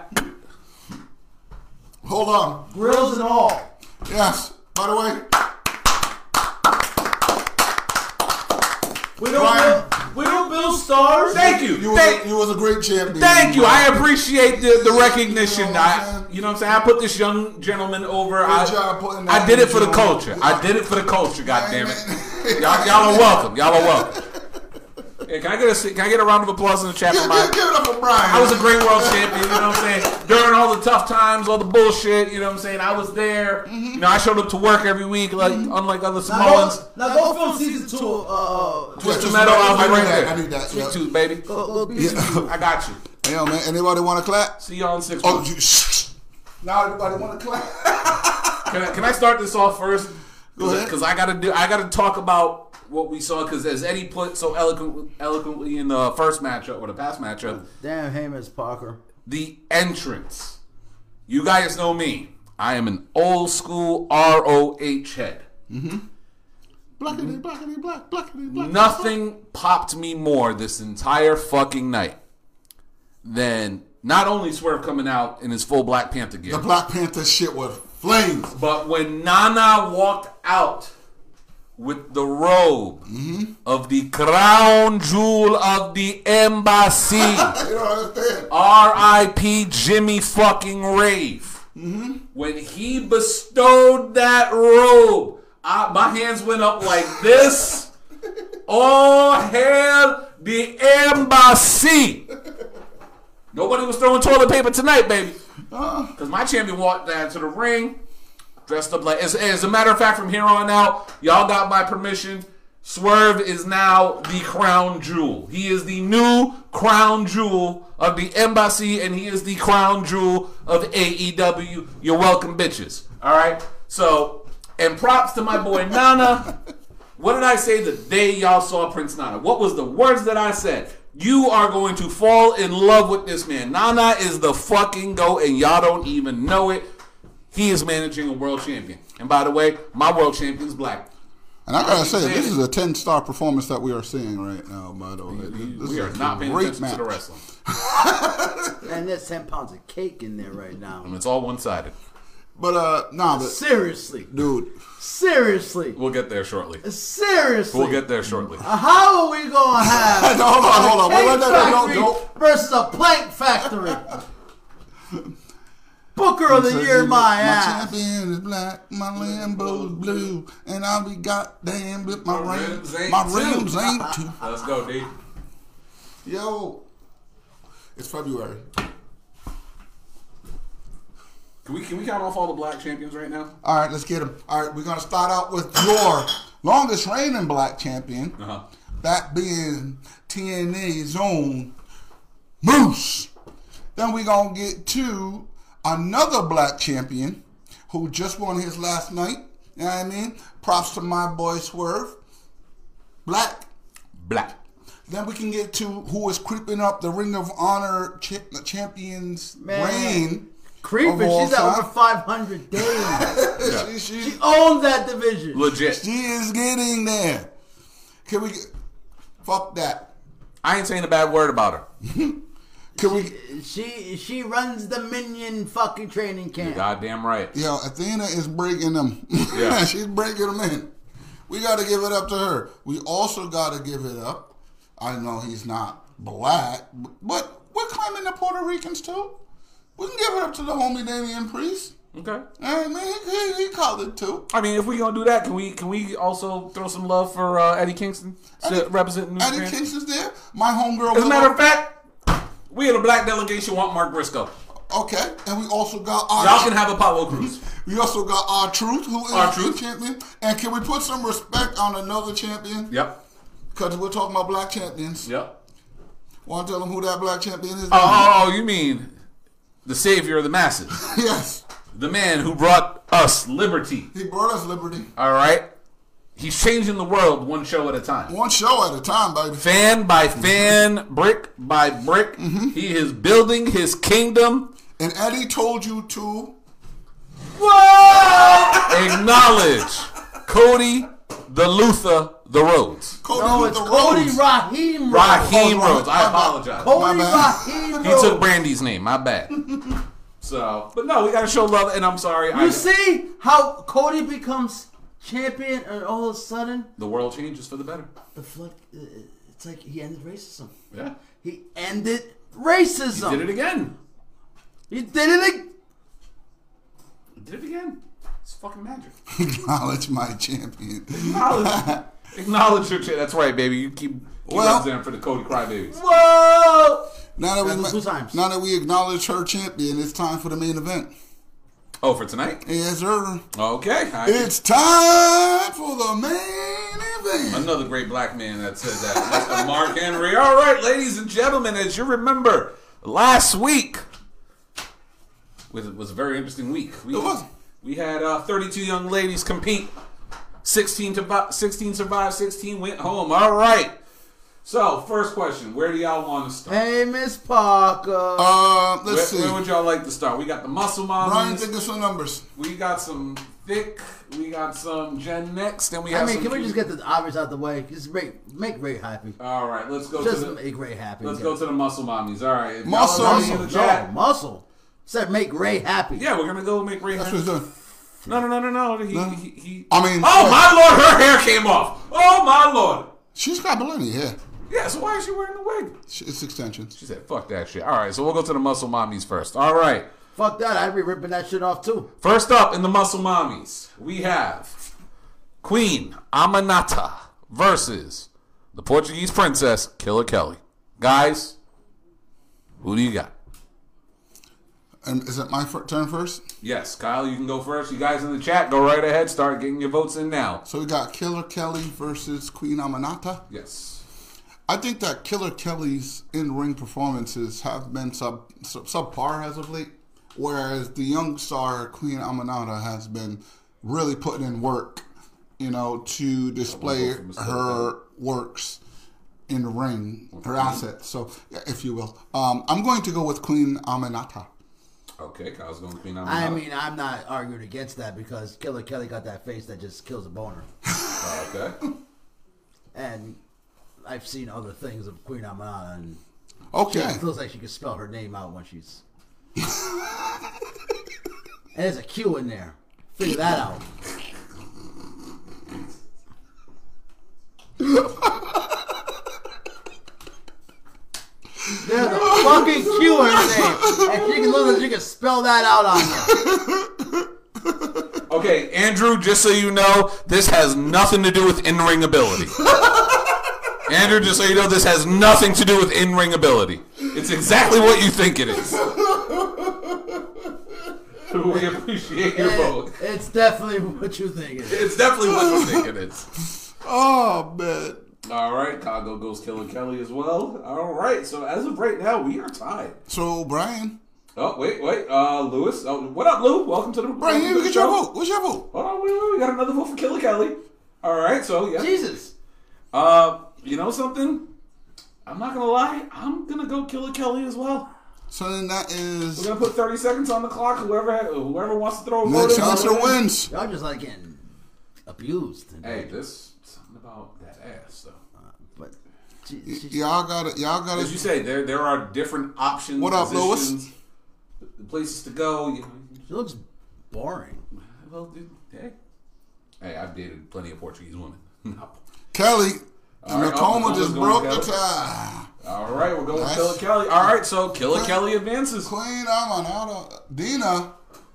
B: Hold on.
D: Grills and all.
B: Yes. By the way,
D: We don't
B: Brian.
D: build, we don't build stars.
C: Thank you.
B: you was,
C: Thank,
B: a, you was a great champion.
C: thank you. I appreciate the, the recognition.
B: You know what I'm
C: I,
B: saying?
C: you know what I'm saying? I put this young gentleman over.
B: Good
C: I,
B: job putting
C: I
B: that
C: did it for the
B: energy on.
C: culture. I did it for the culture. God damn it.
B: Amen.
C: Y'all, y'all are welcome. Y'all are welcome. Yeah, can I get a can I get a round of applause in the chat
B: Give,
C: for my?
B: give, give it up for Brian.
C: I was a great world champion, you know what I'm saying? During all the tough times, all the bullshit, you know what I'm saying? I was there. You know, I showed up to work every week, like unlike other
D: Now
C: Samoans.
D: go, now go film season two. Uh,
C: Twisted
B: Just
C: Metal, I'll
B: I
C: be
B: need
C: right
B: that,
C: there.
B: I need that.
C: Sweet
B: Yeah.
C: tooth, baby.
D: go, go be
B: Yeah.
C: I got you.
B: Hey, yo, man. Anybody want to clap?
C: See y'all in six
B: Oh,
C: months.
B: you, shh. Now everybody want to clap.
C: Can I, can I start this off first?
B: Go ahead.
C: Because I gotta do. I gotta talk about what we saw. Because as Eddie put so eloquent, eloquently in the first matchup or the past matchup,
D: Damn, Heyman's Parker.
C: the entrance You guys know me. I am an old school R O H head.
B: Mm-hmm. Blackity, blackity, black, blackity, black.
C: Nothing popped me more this entire fucking night than not only Swerve coming out in his full Black Panther gear.
B: The Black Panther shit was flames.
C: But when Nana walked out with the robe
B: mm-hmm.
C: of the crown jewel of the embassy,
B: you don't understand.
C: R I P Jimmy fucking Rave.
B: Mm-hmm.
C: When he bestowed that robe, I, my hands went up like this. All hail the embassy. Nobody was throwing toilet paper tonight, baby. Because my champion walked down to the ring, dressed up like... As, as a matter of fact, from here on out, y'all got my permission. Swerve is now the crown jewel. He is the new crown jewel of the embassy, and he is the crown jewel of A E W. You're welcome, bitches. All right? So, and props to my boy Nana. What did I say the day y'all saw Prince Nana? What was the words that I said? You are going to fall in love with this man. Nana is the fucking GOAT, and y'all don't even know it. He is managing a world champion. And by the way, my world champion is black.
B: And I gotta say, this is a ten-star performance that we are seeing right now, by the way. This
C: we are
B: is
C: not
B: a
C: paying
B: great
C: attention
B: match.
C: to the wrestling.
D: And there's ten pounds of cake in there right now.
C: And it's all one-sided.
B: But, uh, nah, but...
D: Seriously.
B: Dude.
D: Seriously.
C: We'll get there shortly.
D: Seriously.
C: We'll get there shortly.
D: How are we going to have
B: no, hold on, hold on.
D: a
B: Wait, wait,
D: cake
B: wait, wait,
D: factory
B: don't, don't.
D: versus a plank factory? Booker of the year, my ass.
B: My champion is black, my Lambo's blue, and I'll be goddamn with my,
C: My
B: rims.
C: rims ain't
B: My
C: too.
B: rims ain't too.
C: Let's go, D.
B: Yo, it's February.
C: Can we can we count off all the black champions right now?
B: All right, let's get them. All right, we're gonna start out with your longest reigning black champion,
C: Uh-huh.
B: that being T N A's own Moose. Then we're gonna get to another black champion who just won his last night. You know what I mean? Props to my boy Swerve. Black.
C: Black.
B: Then we can get to who is creeping up the Ring of Honor cha- champions
D: Man.
B: reign.
D: Creeping.
B: of all
D: She's at
B: time.
D: over five hundred days.
C: Yeah.
B: she, she,
D: She owns that division.
C: Legit.
B: she is getting there. Can we get... Fuck that.
C: I ain't saying a bad word about her.
B: Can we...
D: She she runs the Minion fucking training camp.
C: Goddamn right.
B: Yo, Athena is breaking them.
C: Yeah.
B: She's breaking them in. We got to give it up to her. We also got to give it up. I know he's not black, but we're claiming the Puerto Ricans too. We can give it up to the homie Damian Priest.
C: Okay.
B: Hey, man, he, he, he called it too.
C: I mean, if we gonna do that, can we can we also throw some love for uh, Eddie Kingston
B: Eddie-
C: representing New
B: Eddie
C: Japan?
B: Kingston's there. My homegirl.
C: As a matter
B: Willow.
C: of fact, we in a black delegation want Mark Briscoe.
B: Okay, and we also got our.
C: Y'all can have Apollo Crews.
B: We also got our Truth, who is
C: R-Truth.
B: the champion. And can we put some respect on another champion?
C: Yep.
B: Because we're talking about black champions.
C: Yep.
B: Want to tell them who that black champion is?
C: Oh, oh, oh, you mean the savior of the masses,
B: Yes.
C: the man who brought us liberty.
B: He brought us liberty.
C: All right. He's changing the world one show at a time.
B: One show at a time, baby.
C: Fan by fan, brick by brick. He is building his kingdom.
B: And Eddie told you to.
C: Whoa! Acknowledge Cody, the Luther, the Rhodes.
B: Cody
D: No,
B: with
D: it's
B: the
D: Cody
B: Rhodes.
D: Raheem Rhodes.
C: Raheem
B: Oh,
C: Rhodes. I
B: my bad.
C: apologize.
D: Cody
B: My bad.
D: Raheem
C: He
D: Rhodes.
C: took Brandy's name. My bad. So, but no, we gotta show love, and I'm sorry.
D: You
C: I,
D: see how Cody becomes champion, and all of a sudden
C: the world changes for the better.
D: the flood. uh, It's like he ended racism.
C: Yeah,
D: He ended racism.
C: did it again.
D: He did it again.
C: He did it again. It's fucking magic.
B: Acknowledge my champion.
C: Acknowledge, acknowledge your shit. That's right, baby. You keep, keep
B: Well-
C: representing for the Cody Crybabies.
D: Whoa!
B: Now that, we,
D: That was
B: ma-
D: two times.
B: now that we acknowledge her champion, it's time for the main event.
C: Oh, for tonight?
B: Yes, sir.
C: Okay. I-
B: It's time for the main event.
C: Another great black man that said that. Mister Mark Henry. All right, ladies and gentlemen, as you remember, last week was, was a very interesting week. We,
B: It was.
C: We had uh, thirty-two young ladies compete. sixteen, to, sixteen survived, sixteen went home. All right. So, first question. Where do y'all want to start?
D: Hey, Miss Parker.
B: Uh, let's
C: Where,
B: see.
C: where would y'all like to start? We got the Muscle Moms.
B: Brian, think of some numbers.
C: We got some thick. We got some Gen Next. Then we
D: I
C: have
D: mean,
C: some
D: can we
C: cute-
D: just get the obvious out the way? Just make, make Ray happy.
C: All right, let's go
D: Just
C: to the
D: make Ray happy.
C: let's go to the Muscle Mommies. All right, if y'all
B: Muscle.
C: are ready in the
D: Muscle.
C: chat.
D: No, muscle. Said make Ray happy.
C: Yeah, we're gonna go make Ray.
B: That's
C: happy.
B: what he's doing.
C: No, no, no, no, no. He,
B: No.
C: he, he.
B: I mean,
C: Oh my lord, her hair came off. Oh my lord.
B: she's got plenty hair.
C: Yeah, so why is she wearing the wig?
B: It's extensions.
C: She said, "Fuck that shit." All right, so we'll go to the Muscle Mommies first. All right.
D: Fuck that. I'd be ripping that shit off too.
C: First up in the Muscle Mommies, we have Queen Aminata versus the Portuguese princess Killer Kelly. Guys, who do you got?
B: And is it my fir- turn first?
C: Yes, Kyle, you can go first. You guys in the chat, go right ahead. Start getting your votes in now.
B: So we got Killer Kelly versus Queen Aminata.
C: Yes.
B: I think that Killer Kelly's in-ring performances have been sub, sub subpar as of late, whereas the young star Queen Aminata has been really putting in work, you know, to display her works in the ring, her assets. So, if you will, um, I'm going to go with Queen Aminata.
C: Okay, Kyle's going Queen Aminata.
D: I mean, I'm not arguing against that because Killer Kelly got that face that just kills a boner.
C: Oh, okay.
D: And I've seen other things of Queen Aminata, and
B: Okay.
D: it feels like she can spell her name out when she's. And there's a Q in there. Figure that out. There's a fucking Q in her name. And she can look, she can spell that out on you.
C: Okay, Andrew, just so you know, this has nothing to do with in-ring ability. Andrew, just so you know, this has nothing to do with in-ring ability. It's exactly what you think it is. We appreciate your vote.
D: It's definitely what you think it is.
C: It's definitely what you think it is.
B: Oh, man.
C: All right, Congo goes Killer Kelly as well. All right, so as of right now, we are tied.
B: So, Brian.
C: Oh, wait, wait. Uh, Lewis. Oh, what up, Lou? Welcome to the
B: Brian, you
C: welcome to
B: didn't
C: the
B: get your
C: show.
B: vote. What's your vote?
C: Hold on, wait, wait, we got another vote for Killer Kelly. All right, so, yeah.
D: Jesus.
C: Uh, you know something? I'm not going to lie. I'm going to go Killer Kelly as well.
B: So then that is
C: We're going to put thirty seconds on the clock. Whoever whoever wants to throw a vote
B: next
C: in.
B: answer wins.
D: Y'all just like getting abused.
C: Hey, this, something about that ass, though.
D: But she,
B: Y-
D: she,
B: Y'all got it. Y'all got
C: As you
B: it.
C: say, there there are different options.
B: What up, Lewis?
C: positions, places to go. You know,
D: she looks boring.
C: well, dude, hey, hey, I've dated plenty of Portuguese women. No.
B: Kelly
C: All
B: and
C: right,
B: Nakoma
C: oh,
B: just
C: going
B: broke the
C: Kelly.
B: tie.
C: All right, we're going with
B: Nice.
C: Killer Kelly. All right, so Killer Kelly advances.
B: Queen Aminata. Dina.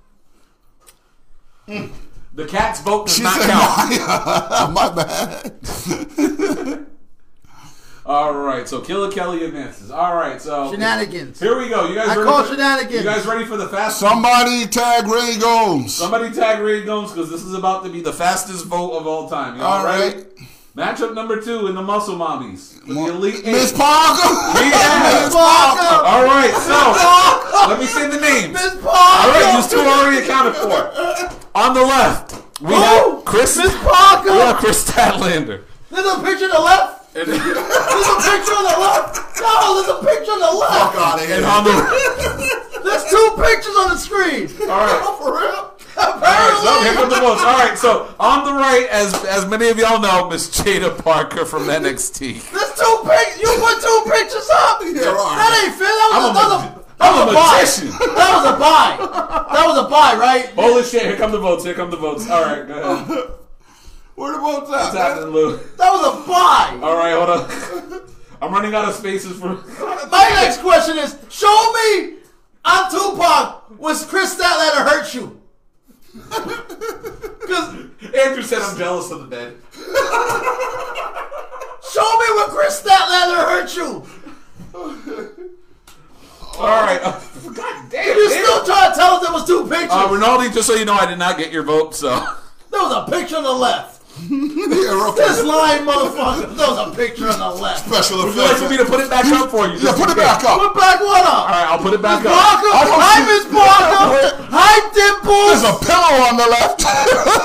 C: The cat's vote does
B: She
C: not
B: said,
C: count.
B: my bad.
C: All right, so Killer Kelly advances. All right, so
D: Shenanigans.
C: here we go. You guys
D: I
C: ready
D: call
C: for,
D: shenanigans.
C: You guys ready for the fast?
B: Somebody tag Ray Gomes.
C: Somebody tag Ray Gomes because this is about to be the fastest vote of all time. You all
B: All
C: ready?
B: right.
C: Matchup number two in the Muscle Mommies. For the
B: Mo-
C: Elite
B: Miss
C: Eight.
B: Parker.
C: Yeah.
B: Miss Parker.
C: All right, so let me say the names.
D: Miss
C: All
D: Parker.
C: right, these two are already accounted for. On the left, we
D: Who?
C: have Chris.
D: Miss Parker.
C: We have Chris Statlander.
D: There's a picture on the left.
C: And,
D: There's a picture on the left. No, there's a picture on the left.
B: Fuck out of here.
C: and on the
D: There's two pictures on the screen.
C: all right.
B: For real?
C: All right, so here come the votes. All right, so on the right, as as many of y'all know, Miss Jada Parker from N X T.
D: There's two pictures. You put two pictures up.
B: Yeah, right.
D: That ain't fair. That
C: I'm
D: was,
C: a
D: that was
C: magi-
D: a, that
C: I'm
D: was
C: a
D: a buy.
C: magician.
D: That was a buy. That was a buy, right?
C: Holy shit! Here come the votes. Here come the votes. All right, go ahead.
B: Where the votes
C: What's
B: at?
C: happening, Lou?
D: That was a buy.
C: All right, hold on. I'm running out of spaces for.
D: My next question is: show me on Tupac was Chris Statlander hurt you? Because
C: Andrew said I'm jealous of the dead.
D: show me where Chris Statlander hurt you.
C: All right. Uh, God damn.
D: You
C: damn.
D: still trying to tell us there was two pictures?
C: Uh, Rinaldi, just so you know, I did not get your vote, so.
D: There was a picture on the left.
B: Yeah, real
D: This
B: quick.
D: lying motherfucker. There was a picture on the left.
B: Special
C: Would you like
B: effects.
C: for me to put it back up for you?
B: Yeah, put it back up.
D: Put back what up?
C: All right, I'll put it back
D: Miss
C: up.
D: Parker?
C: I'll-
D: Hi, Miss Parker. Hi,
B: There's
D: Dimples.
B: a pillow on the left.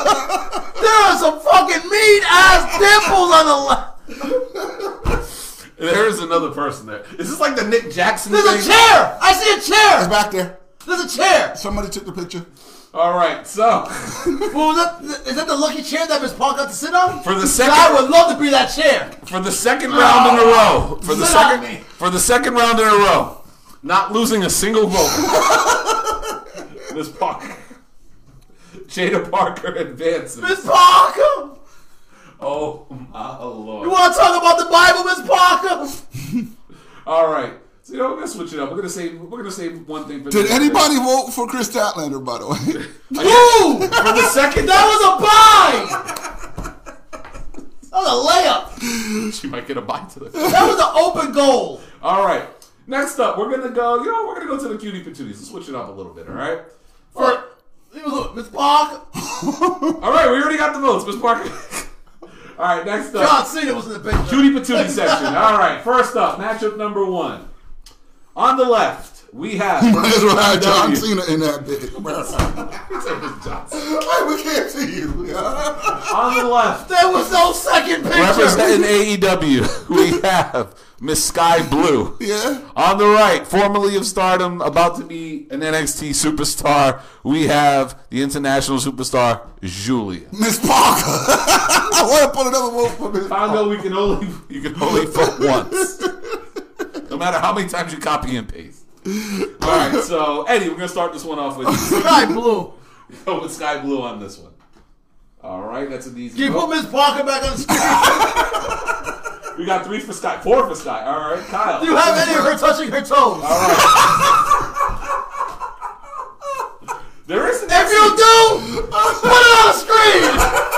D: There are some fucking mean ass dimples on the left.
C: There's another person there. Is this like the Nick Jackson
D: There's
C: thing?
D: a chair! I see a
B: It's
D: chair!
B: back there.
D: There's a chair!
B: Somebody took the picture.
C: All right, so
D: Well, is, that, is that the lucky chair that Miss Park got to sit on?
C: for the
D: I
C: second
D: would love to be that chair.
C: for the second round in a row, for the
D: Sit on
C: second
D: me.
C: for the second round in a row, not losing a single vote. Miss Parker, Jada Parker advances.
D: Miss Parker!
C: Oh my
D: You
C: lord!
D: want to talk about the Bible, Miss Parker?
C: All right, so you know we're gonna switch it up. We're gonna say we're gonna say one thing. For
B: Did
C: this.
B: anybody vote for Chris Statlander, by the way?
D: Woo!
C: for the second?
D: That was a buy! That was a layup.
C: She might get a bite to the.
D: That was an open goal.
C: All right. Next up, we're gonna go. You know, we're gonna go to the cutie patooties. Let's switch it up a little bit. All right.
D: For look, Miss Parker.
C: All right. We already got the votes, Miss Parker. All right. Next up,
D: John Cena was in the picture.
C: cutie patootie section. All right. First up, matchup number one. On the left, we have.
B: Might as well have John
C: W.
B: Cena in that bit. Hey, we can't see you.
C: On the left,
D: There was no second picture.
C: representing A E W, we have Miss Sky Blue.
B: Yeah.
C: On the right, formerly of Stardom, about to be an N X T superstar, we have the international superstar, Julia.
B: Miss Parker. I want to put another vote for Miss
C: I know we can only you can only vote once, no matter how many times you copy and paste. All right, so Eddie, we're gonna start this one off with
D: Sky blue.
C: go with Sky Blue on this one. All right, that's an easy.
D: Can you put
C: vote.
D: Miss Parker back on the screen?
C: We got three for Sky, four for Sky. All right, Kyle.
D: Do you have any of her touching her toes?
C: There is an
D: If you do, put it on the screen.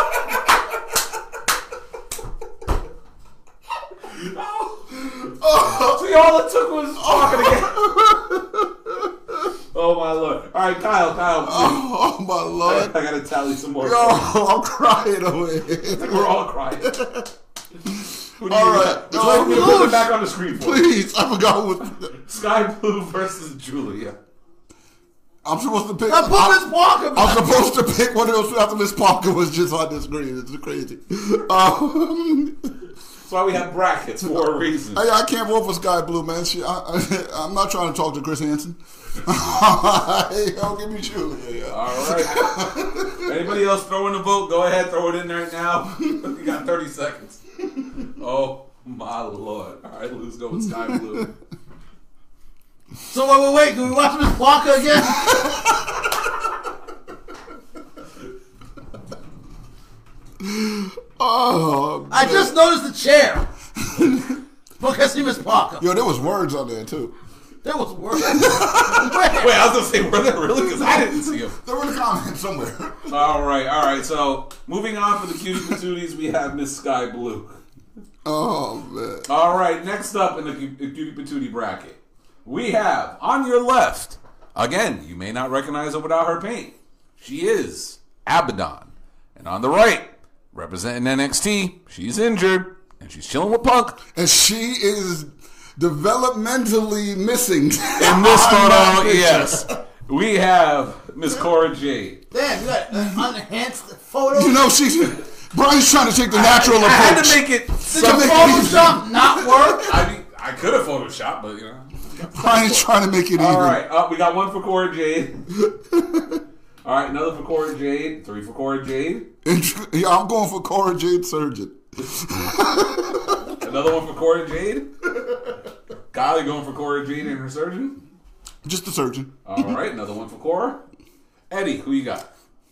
C: See, all it took was talking again. Oh my lord! All right, Kyle, Kyle. please.
B: Oh, my Lord.
C: I gotta tally some more.
B: Yo, I'm crying over here.
C: We're all crying. Who do
B: All
C: you
B: right.
C: got?
B: No,
C: Just let me
B: I'm
C: put it
B: loose.
C: back on the screen for me.
B: Please, I forgot what.
C: Sky Blue versus Julia.
B: I'm supposed to pick.
D: Now put Miss Parker
B: I'm
D: back.
B: supposed to pick one of those after Miss Parker was just on the screen. It's crazy. Um,
C: That's why we have brackets for a reason.
B: I, I can't vote for Sky Blue, man. She, I, I, I'm not trying to talk to Chris Hansen. Don't give me Julia. Yeah.
C: All right. Anybody else throwing the vote? Go ahead, throw it in there now. You got thirty seconds. Oh my lord! All right, let's go with Sky Blue.
D: So wait, wait, wait. Can we watch Miss Parker again?
B: Oh,
D: I just noticed the chair. Look, I see Miss Parker.
B: yo, there was words on there too.
D: There was words.
C: Wait, I was gonna say, were there really? Because I didn't see them.
B: There were the comments somewhere.
C: All right, all right. So moving on for the cutie patooties, we have Miss Sky Blue.
B: Oh man.
C: All right, next up in the cu- cutie patootie bracket, we have on your left. Again, you may not recognize her without her paint. She is Abaddon, and on the right, representing N X T, she's injured and she's chilling with Punk.
B: And she is developmentally missing
C: In this
B: on that
C: photo,
B: picture.
C: yes, we have Miss Cora Jade.
D: Damn, you got an enhanced photo.
B: You know, she's Brian's trying to take the natural
C: I had
B: approach.
C: to make it.
D: Did
C: Some,
D: the Photoshop not work?
C: I mean, I could have photoshopped, but you know.
B: Brian's trying to make it even.
C: All right, uh, we got one for Cora Jade. All right, another for Cora Jade. Three for Cora Jade.
B: Yeah, I'm going for Cora Jade Surgeon.
C: Another one for Cora Jade. Kyle, you going for Cora Jade and her surgeon?
B: Just the surgeon.
C: All right, another one for Cora. Eddie, who you got?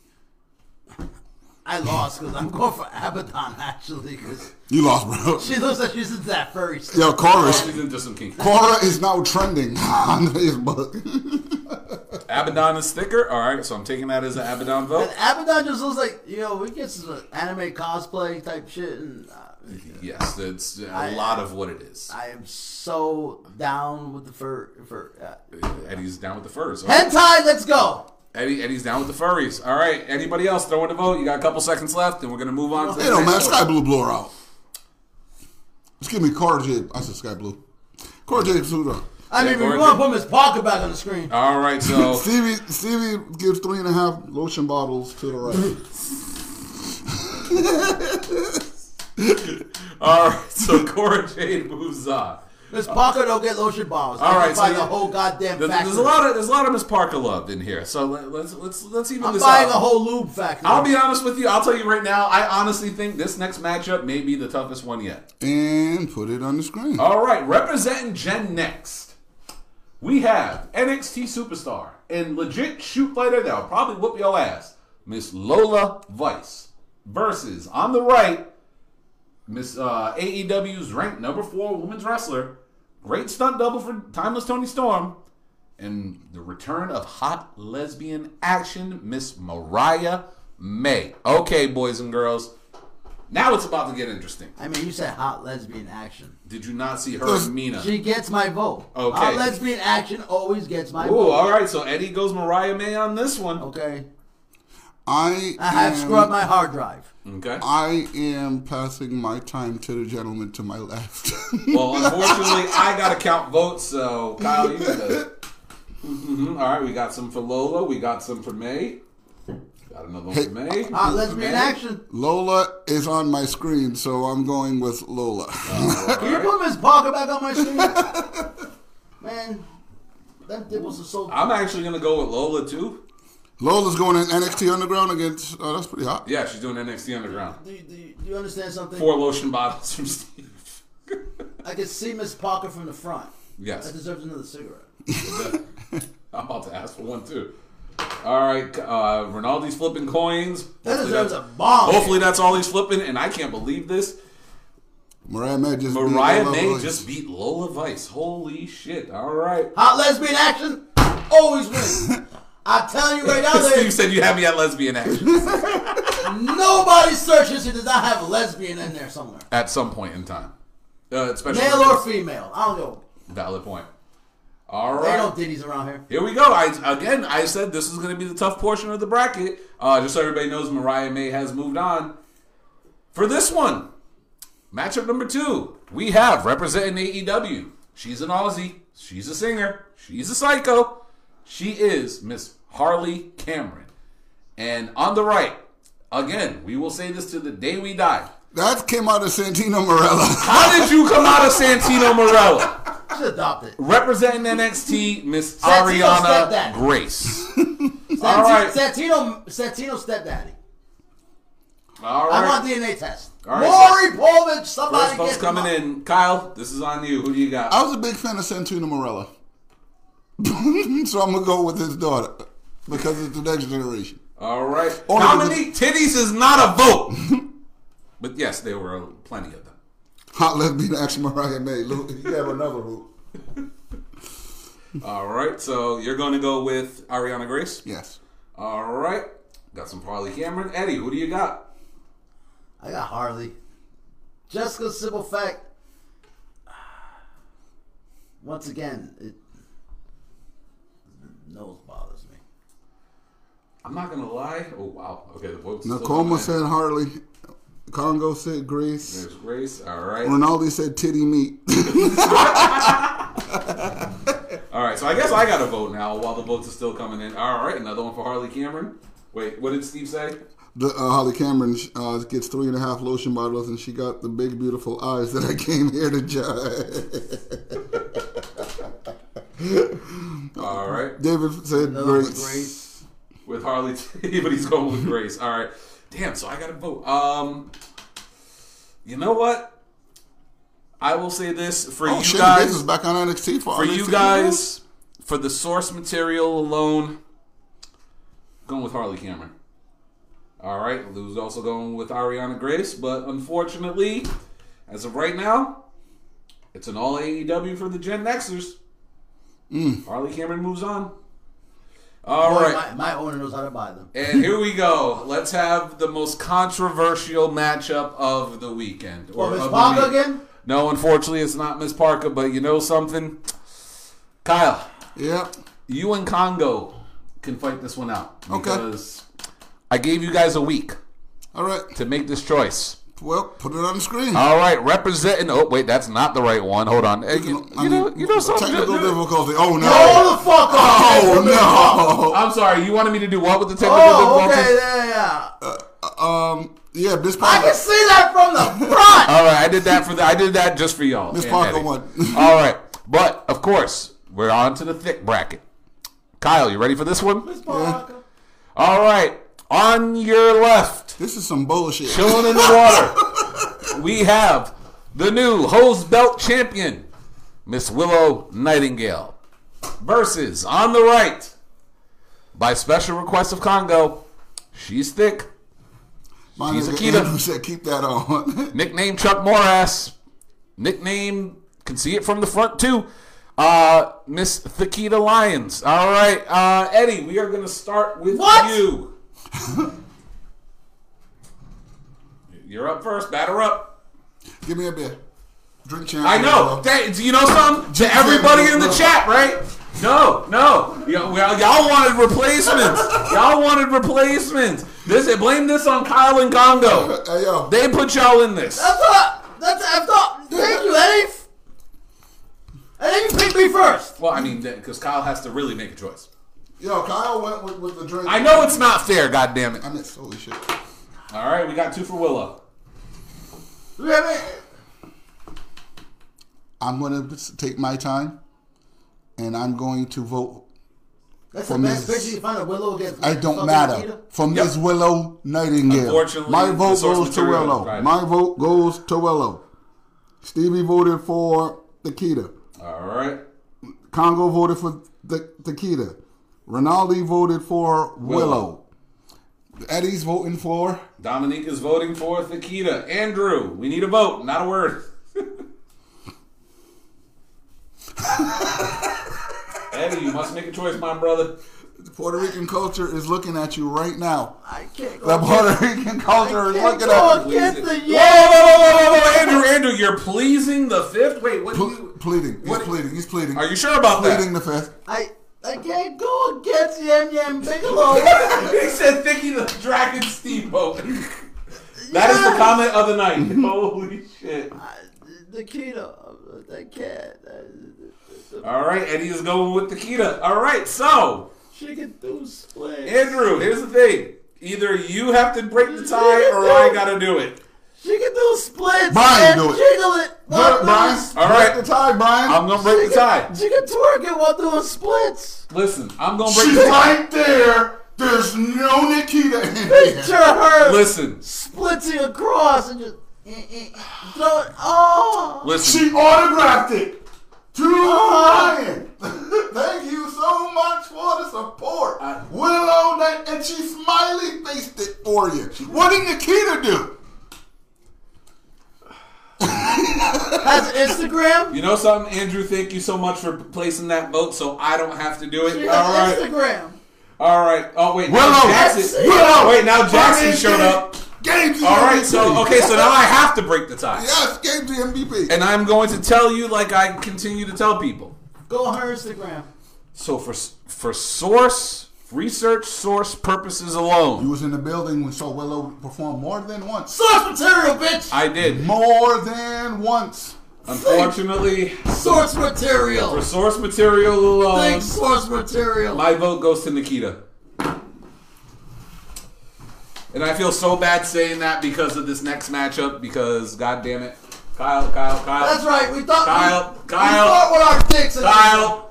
D: I lost because I'm going for Abaddon actually because
B: You lost, bro.
D: she looks like she's into that furry stuff.
B: Yo, Cora,
C: She's into some kinky.
B: Cora is now trending on Facebook.
C: Abaddon is thicker. All right, so I'm taking that as an Abaddon vote.
D: And Abaddon just looks like, you know, we get some anime cosplay type shit, and uh,
C: Yes, it's a
D: I-
C: lot of what it is.
D: I am so down with the fur. fur uh,
C: Eddie's down with the furs.
D: hentai, let's go.
C: Eddie, Eddie's down with the furries. All right, anybody else throwing a vote? You got a couple seconds left, and we're gonna move on to the
B: You know, man,
C: next
B: Sky
C: one.
B: Blue blew her out. Excuse me, Cora Jade. I said Sky Blue. Cora Jade suit up.
D: I mean,
C: Yeah,
D: we
C: Gordon.
D: want to put Miss Parker back on the screen.
C: All right, so
B: Stevie Stevie gives three and a half lotion bottles to the right.
C: All right, so Cora Jade moves on.
D: Miss Parker don't get lotion bottles.
C: All right,
D: I
C: so
D: buy
C: you-
D: the whole goddamn
C: There's,
D: factory.
C: there's a lot of there's a lot of Miss Parker love in here. So let, let's let's let's even
D: I'm
C: this
D: buying
C: out.
D: a whole lube factory.
C: I'll be honest with you. I'll tell you right now. I honestly think this next matchup may be the toughest one yet.
B: And put it on the screen.
C: All right, representing Gen Next, we have N X T superstar and legit shoot fighter that'll probably whoop your ass, Miss Lola Vice, versus on the right, Miss uh, A E W's ranked number four women's wrestler, great stunt double for Timeless Toni Storm, and the return of hot lesbian action, Miss Mariah May. Okay, boys and girls, now it's about to get interesting.
D: I mean, you said hot lesbian action.
C: Did you not see her and Mina?
D: She gets my vote.
C: Okay.
D: Hot lesbian action always gets my
C: Ooh,
D: vote.
C: all right. So Eddie goes Mariah May on this one.
D: Okay.
B: I
D: I have
B: am,
D: scrubbed my hard drive.
C: Okay.
B: I am passing my time to the gentleman to my left.
C: Well, unfortunately, I got to count votes. So Kyle, you got it. Mm-hmm. All right, we got some for Lola. We got some for May. Got another one for May.
D: Hot
C: For
D: lesbian
C: May.
D: action.
B: Lola is on my screen, so I'm going with Lola.
C: All
D: Can you
C: right.
D: put Miss Parker back on my screen? Man, them dimples are so...
C: I'm actually gonna go with Lola too.
B: Lola's going in N X T Underground against. Oh, that's pretty hot.
C: Yeah, she's doing N X T Underground.
D: Do you, do, you, do you understand something?
C: Four lotion bottles from Steve.
D: I can see Miss Parker from the front.
C: Yes.
D: That deserves another cigarette.
C: I'm about to ask for one too. All right, uh, Rinaldi's flipping coins.
D: That
C: Hopefully
D: deserves
C: that's-
D: a bomb.
C: Hopefully that's all he's flipping, and I can't believe this.
B: Mariah May just. beat
C: Mariah
B: Lola
C: May
B: Vice.
C: just beat Lola Vice. Holy shit. All right.
D: Hot lesbian action always wins. I'm telling you right now,
C: Steve
D: ladies,
C: said you had me at lesbian action
D: nobody searches who does not have a lesbian in there somewhere.
C: at some point in time. Uh, especially
D: Male or female. I don't know.
C: Valid point. All
D: There ain't no
C: right.
D: ditties around here.
C: Here we go. I Again, I said this is going to be the tough portion of the bracket. Uh, just so everybody knows, Mariah May has moved on. For this one, matchup number two, we have representing A E W. She's an Aussie. She's a singer. She's a psycho. She is Miss Harley Cameron. And on the right, again, we will say this to the day we die.
B: That came out of Santino Morella.
C: How did you come out of Santino Morella?
D: Just adopt it.
C: Representing N X T, Miss
D: Santino's
C: Ariana
D: stepdaddy.
C: Grace.
D: Santino,
C: All right.
D: Santino, Santino stepdaddy.
C: All
D: I
C: right.
D: want D N A test.
C: All right,
D: Maury Povich, somebody
C: First vote's
D: get
C: coming
D: him up.
C: in. Kyle, this is on you. Who do you got?
B: I was a big fan of Santino Morella. So I'm going to go with his daughter because it's the next generation.
C: All right.
B: Only
C: How
B: the-
C: many titties is not a vote? But yes, there were plenty of them.
B: Hot lesbian action Mariah May. Look, you have another route.
C: All right. So you're going to go with Ariana Grace?
B: Yes.
C: All right. Got some Harley Cameron. Eddie, who do you got?
D: I got Harley. Just because simple fact, once again, it nose bothers me.
C: I'm not going to lie. Oh, wow. Okay, the vote's still
B: Nakoma
C: coming in.
B: said Harley. Congo said Grace.
C: There's Grace. All right.
B: Ronaldo said titty meat.
C: All right, so I guess I got to vote now while the votes are still coming in. All right, another one for Harley Cameron. Wait, what did Steve say?
B: The, uh, Holly Cameron uh, gets three and a half lotion bottles, and she got the big, beautiful eyes that I came here to judge.
C: All right,
B: David said
D: Another one for
B: Grace.
D: Grace.
C: with Harley, T, but he's going with Grace. All right, damn. So I got to vote. Um, you know what? I will say this for
B: Oh,
C: you
B: shit,
C: guys.
B: This is back on N X T for
C: For
B: N X T
C: you guys, for the source material alone, going with Harley Cameron. All right, Lou's also going with Ariana Grace, but unfortunately, as of right now, it's an all A E W for the Gen Nexters.
B: Mm.
C: Harley Cameron moves on. All
D: Boy,
C: right,
D: my, my owner knows how to buy them.
C: and here we go. Let's have the most controversial matchup of the weekend.
D: Oh, Miss
C: of the
D: Parker
C: week.
D: again?
C: No, unfortunately, it's not Miss Parker, but you know something? Kyle.
B: Yeah.
C: You and Congo can fight this one out.
B: Okay.
C: Because I gave you guys a week
B: All right.
C: to make this choice.
B: Well, put it on the screen.
C: All right, representing. Oh, wait, that's not the right one. Hold on. Hey, you,
B: I
C: you know,
B: mean,
C: you know something.
B: Technical difficulty. Oh, no.
D: Hold the fuck up!
B: Oh, no.
C: I'm sorry. You wanted me to do what with the technical
D: Oh,
C: difficulties?
D: okay, yeah, yeah.
B: Uh, Um, yeah, Miss
D: I
B: Parker.
D: can see that from the front.
C: All right, I did that for the, I did that just for y'all.
B: Miss
C: and
B: Parker
C: Eddie.
B: won.
C: All right, but of course we're on to the thick bracket. Kyle, you ready for this one?
D: Miss Parker.
C: All right, on your left,
B: This is some bullshit.
C: chilling in the water, we have the new hose belt champion, Miss Willow Nightingale, versus on the right, by special request of Congo, she's thick.
B: My
C: She's
B: nigga
C: Akita.
B: Andrew said keep that on.
C: Nickname Chuck Morass. Nickname, can see it from the front too. Uh, Miss Thakita Lyons. All right, uh, Eddie, we are going to start with
D: What?
C: you. You're up first. Batter up.
B: Give me a beer. Drink champ.
C: I know. That, you know something? To everybody in the chat, right? No, no. Y'all, well, y'all wanted replacements. Y'all wanted replacements. This, blame this on Kyle and Congo.
B: Hey, yo.
C: They put y'all in this.
D: That's what. That's. I thought. Thank you, Eddie. And then you picked me first.
C: Well, I mean, because Kyle has to really make a choice.
B: Yo, Kyle went with, with the drink.
C: I know it's not fair, goddammit.
B: I missed. Holy shit.
C: All right, we got two for Willow.
B: I'm going to take my time, and I'm going to vote.
D: That's
B: For
D: the best
B: Miss-
D: picture you find of Willow against.
B: I don't
D: fucking
B: matter.
D: Akita.
B: For Miss Willow Nightingale.
C: Unfortunately,
B: My
C: the
B: vote
C: source
B: goes to
C: material
B: Willow.
C: is right.
B: My vote goes to Willow. Stevie voted for Takita.
C: All right.
B: Congo voted for the Takita. Rinaldi voted for Willow. Eddie's voting for.
C: Dominique is voting for Thakita. Andrew, we need a vote, not a word. Eddie, you must make a choice, my brother.
B: The Puerto Rican culture is looking at you right now.
D: I can't go.
B: The
D: against-
B: Puerto Rican culture is
D: can't
B: looking
D: go
B: at you.
D: against the
C: Whoa,
D: yeah.
C: whoa, whoa, whoa, whoa, whoa, Andrew, Andrew, you're pleasing the fifth? Wait, what do
B: Ple-
C: you...
B: pleading. He's
C: What-
B: pleading. He's pleading.
C: Are you sure about
B: pleading
C: that?
B: the fifth?
D: I I can't go against Yam Yam Bigelow.
C: He said Thicky the Dragon Steamboat. That is the comment of the night. Holy shit.
D: The keto. I can't.
C: All right, Eddie is going with Thakita. All right, so...
D: She can do splits.
C: Andrew, here's the thing. Either you have to break the tie or I gotta do it.
D: She can do splits.
B: Brian,
D: and
B: do it.
D: jiggle it. while
B: Good, Brian.
D: doing-
C: All right.
B: Break the tie, Brian.
C: I'm gonna break the tie.
D: She can twerk it while doing splits.
C: Listen, I'm gonna break
B: She's
C: the tie.
B: right there. There's no Nikita in
D: Picture
B: here.
D: her
C: Listen,
D: splitting across and just eh, eh, throw it. Oh.
C: listen.
B: She autographed it to Ryan. Thank you so much for the support.
C: I-
B: Willow, that, and she smiley faced it for you. What did Nikita do?
D: Has Instagram.
C: You know something, Andrew? Thank you so much for placing that vote, so I don't have to do
D: She
C: it.
D: has
C: All right,
D: Instagram.
C: all right. Oh wait,
B: Willow,
C: now Jackson.
B: Willow.
C: Wait, now Jackson
B: Brian
C: showed
B: Gaines-
C: up.
B: Gaines is
C: All right,
B: M V P.
C: so okay, so now I have to break the tie,
B: Yes, Games the M V P.
C: and I'm going to tell you like I continue to tell people.
D: Go on her Instagram.
C: So for for source research source purposes
B: You
C: alone,
B: was in the building when saw Willow perform more than once.
D: Source material, bitch.
C: I did.
B: More than once.
C: Unfortunately,
D: Source material.
C: for source material alone,
D: Think source material.
C: my vote goes to Nikita. And I feel so bad saying that because of this next matchup. Because God damn it, Kyle, Kyle, Kyle.
D: That's right. We thought.
C: Kyle,
D: we,
C: Kyle.
D: We thought with our dicks. in there.
C: Kyle,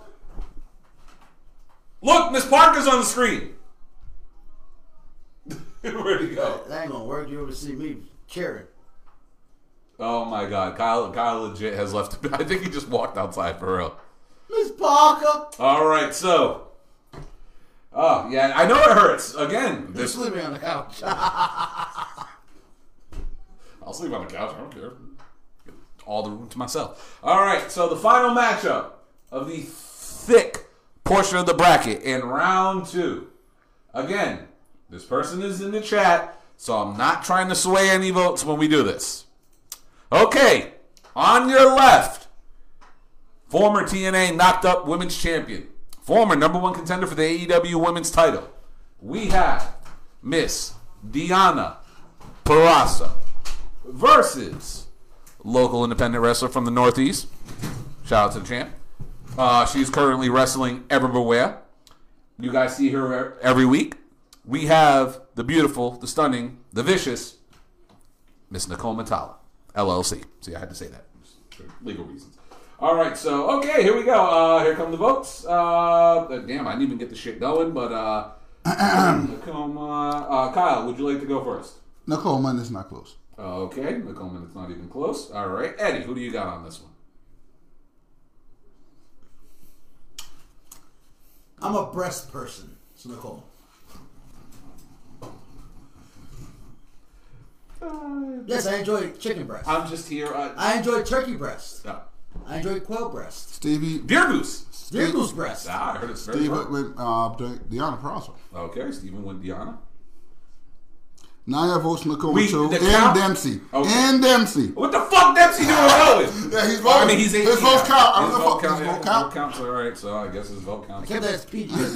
C: look, Miss Parker's on the screen. Where'd he go?
D: That ain't gonna work. You ever see me cheering?
C: Oh my God, Kyle, Kyle legit has left. I think he just walked outside for real.
D: Miss Parker.
C: All right, so. Oh yeah, I know it hurts. Again,
D: Just
C: this.
D: leave me on the couch.
C: I'll sleep on the couch. I don't care. Get all the room to myself. All right, so the final matchup of the thick portion of the bracket in round two. Again, this person is in the chat, so I'm not trying to sway any votes when we do this. Okay, on your left, former T N A knocked up women's champion, former number one contender for the A E W women's title. We have Miss Diana Peraza versus local independent wrestler from the Northeast. Shout out to the champ. Uh, she's currently wrestling everywhere. You guys see her every week. we have the beautiful, the stunning, the vicious Miss Nicole Matala, L L C. See, I had to say that for legal reasons. All right, so, okay, here we go. Uh, here come the votes. Uh, damn, I didn't even get the shit going, but uh, Nicole, uh, Kyle, would you like to go first?
B: Nicole Mann is not close.
C: Okay, Nicole Mann is not even close. All right, Eddie, who do you got on this one?
D: I'm a breast person. So Nicole.
C: Uh,
D: Yes, I enjoy chicken breast.
C: I'm just here. Uh,
D: I enjoy turkey breast.
C: uh,
D: I enjoy quail breast.
B: Stevie.
C: Deer Goose.
D: Deer goose breast.
C: Ah, I heard it's very
B: Steve
C: short.
B: with uh, Deanna Prazo.
C: Okay, Stephen went Deanna.
B: Naya votes Nicole
C: We-
B: too.
C: the
B: And
C: count-
B: Dempsey.
C: Okay.
B: And Dempsey.
C: What the fuck Dempsey doing going?
B: Yeah, he's voting.
C: I mean, he's eighteen.
B: His votes count. I
C: His
B: don't know
C: vote
B: if
C: count.
B: his
C: yeah,
B: vote
C: his
B: count.
C: vote counts. All right, so I guess his vote
D: I
C: counts.
D: kept that as P G.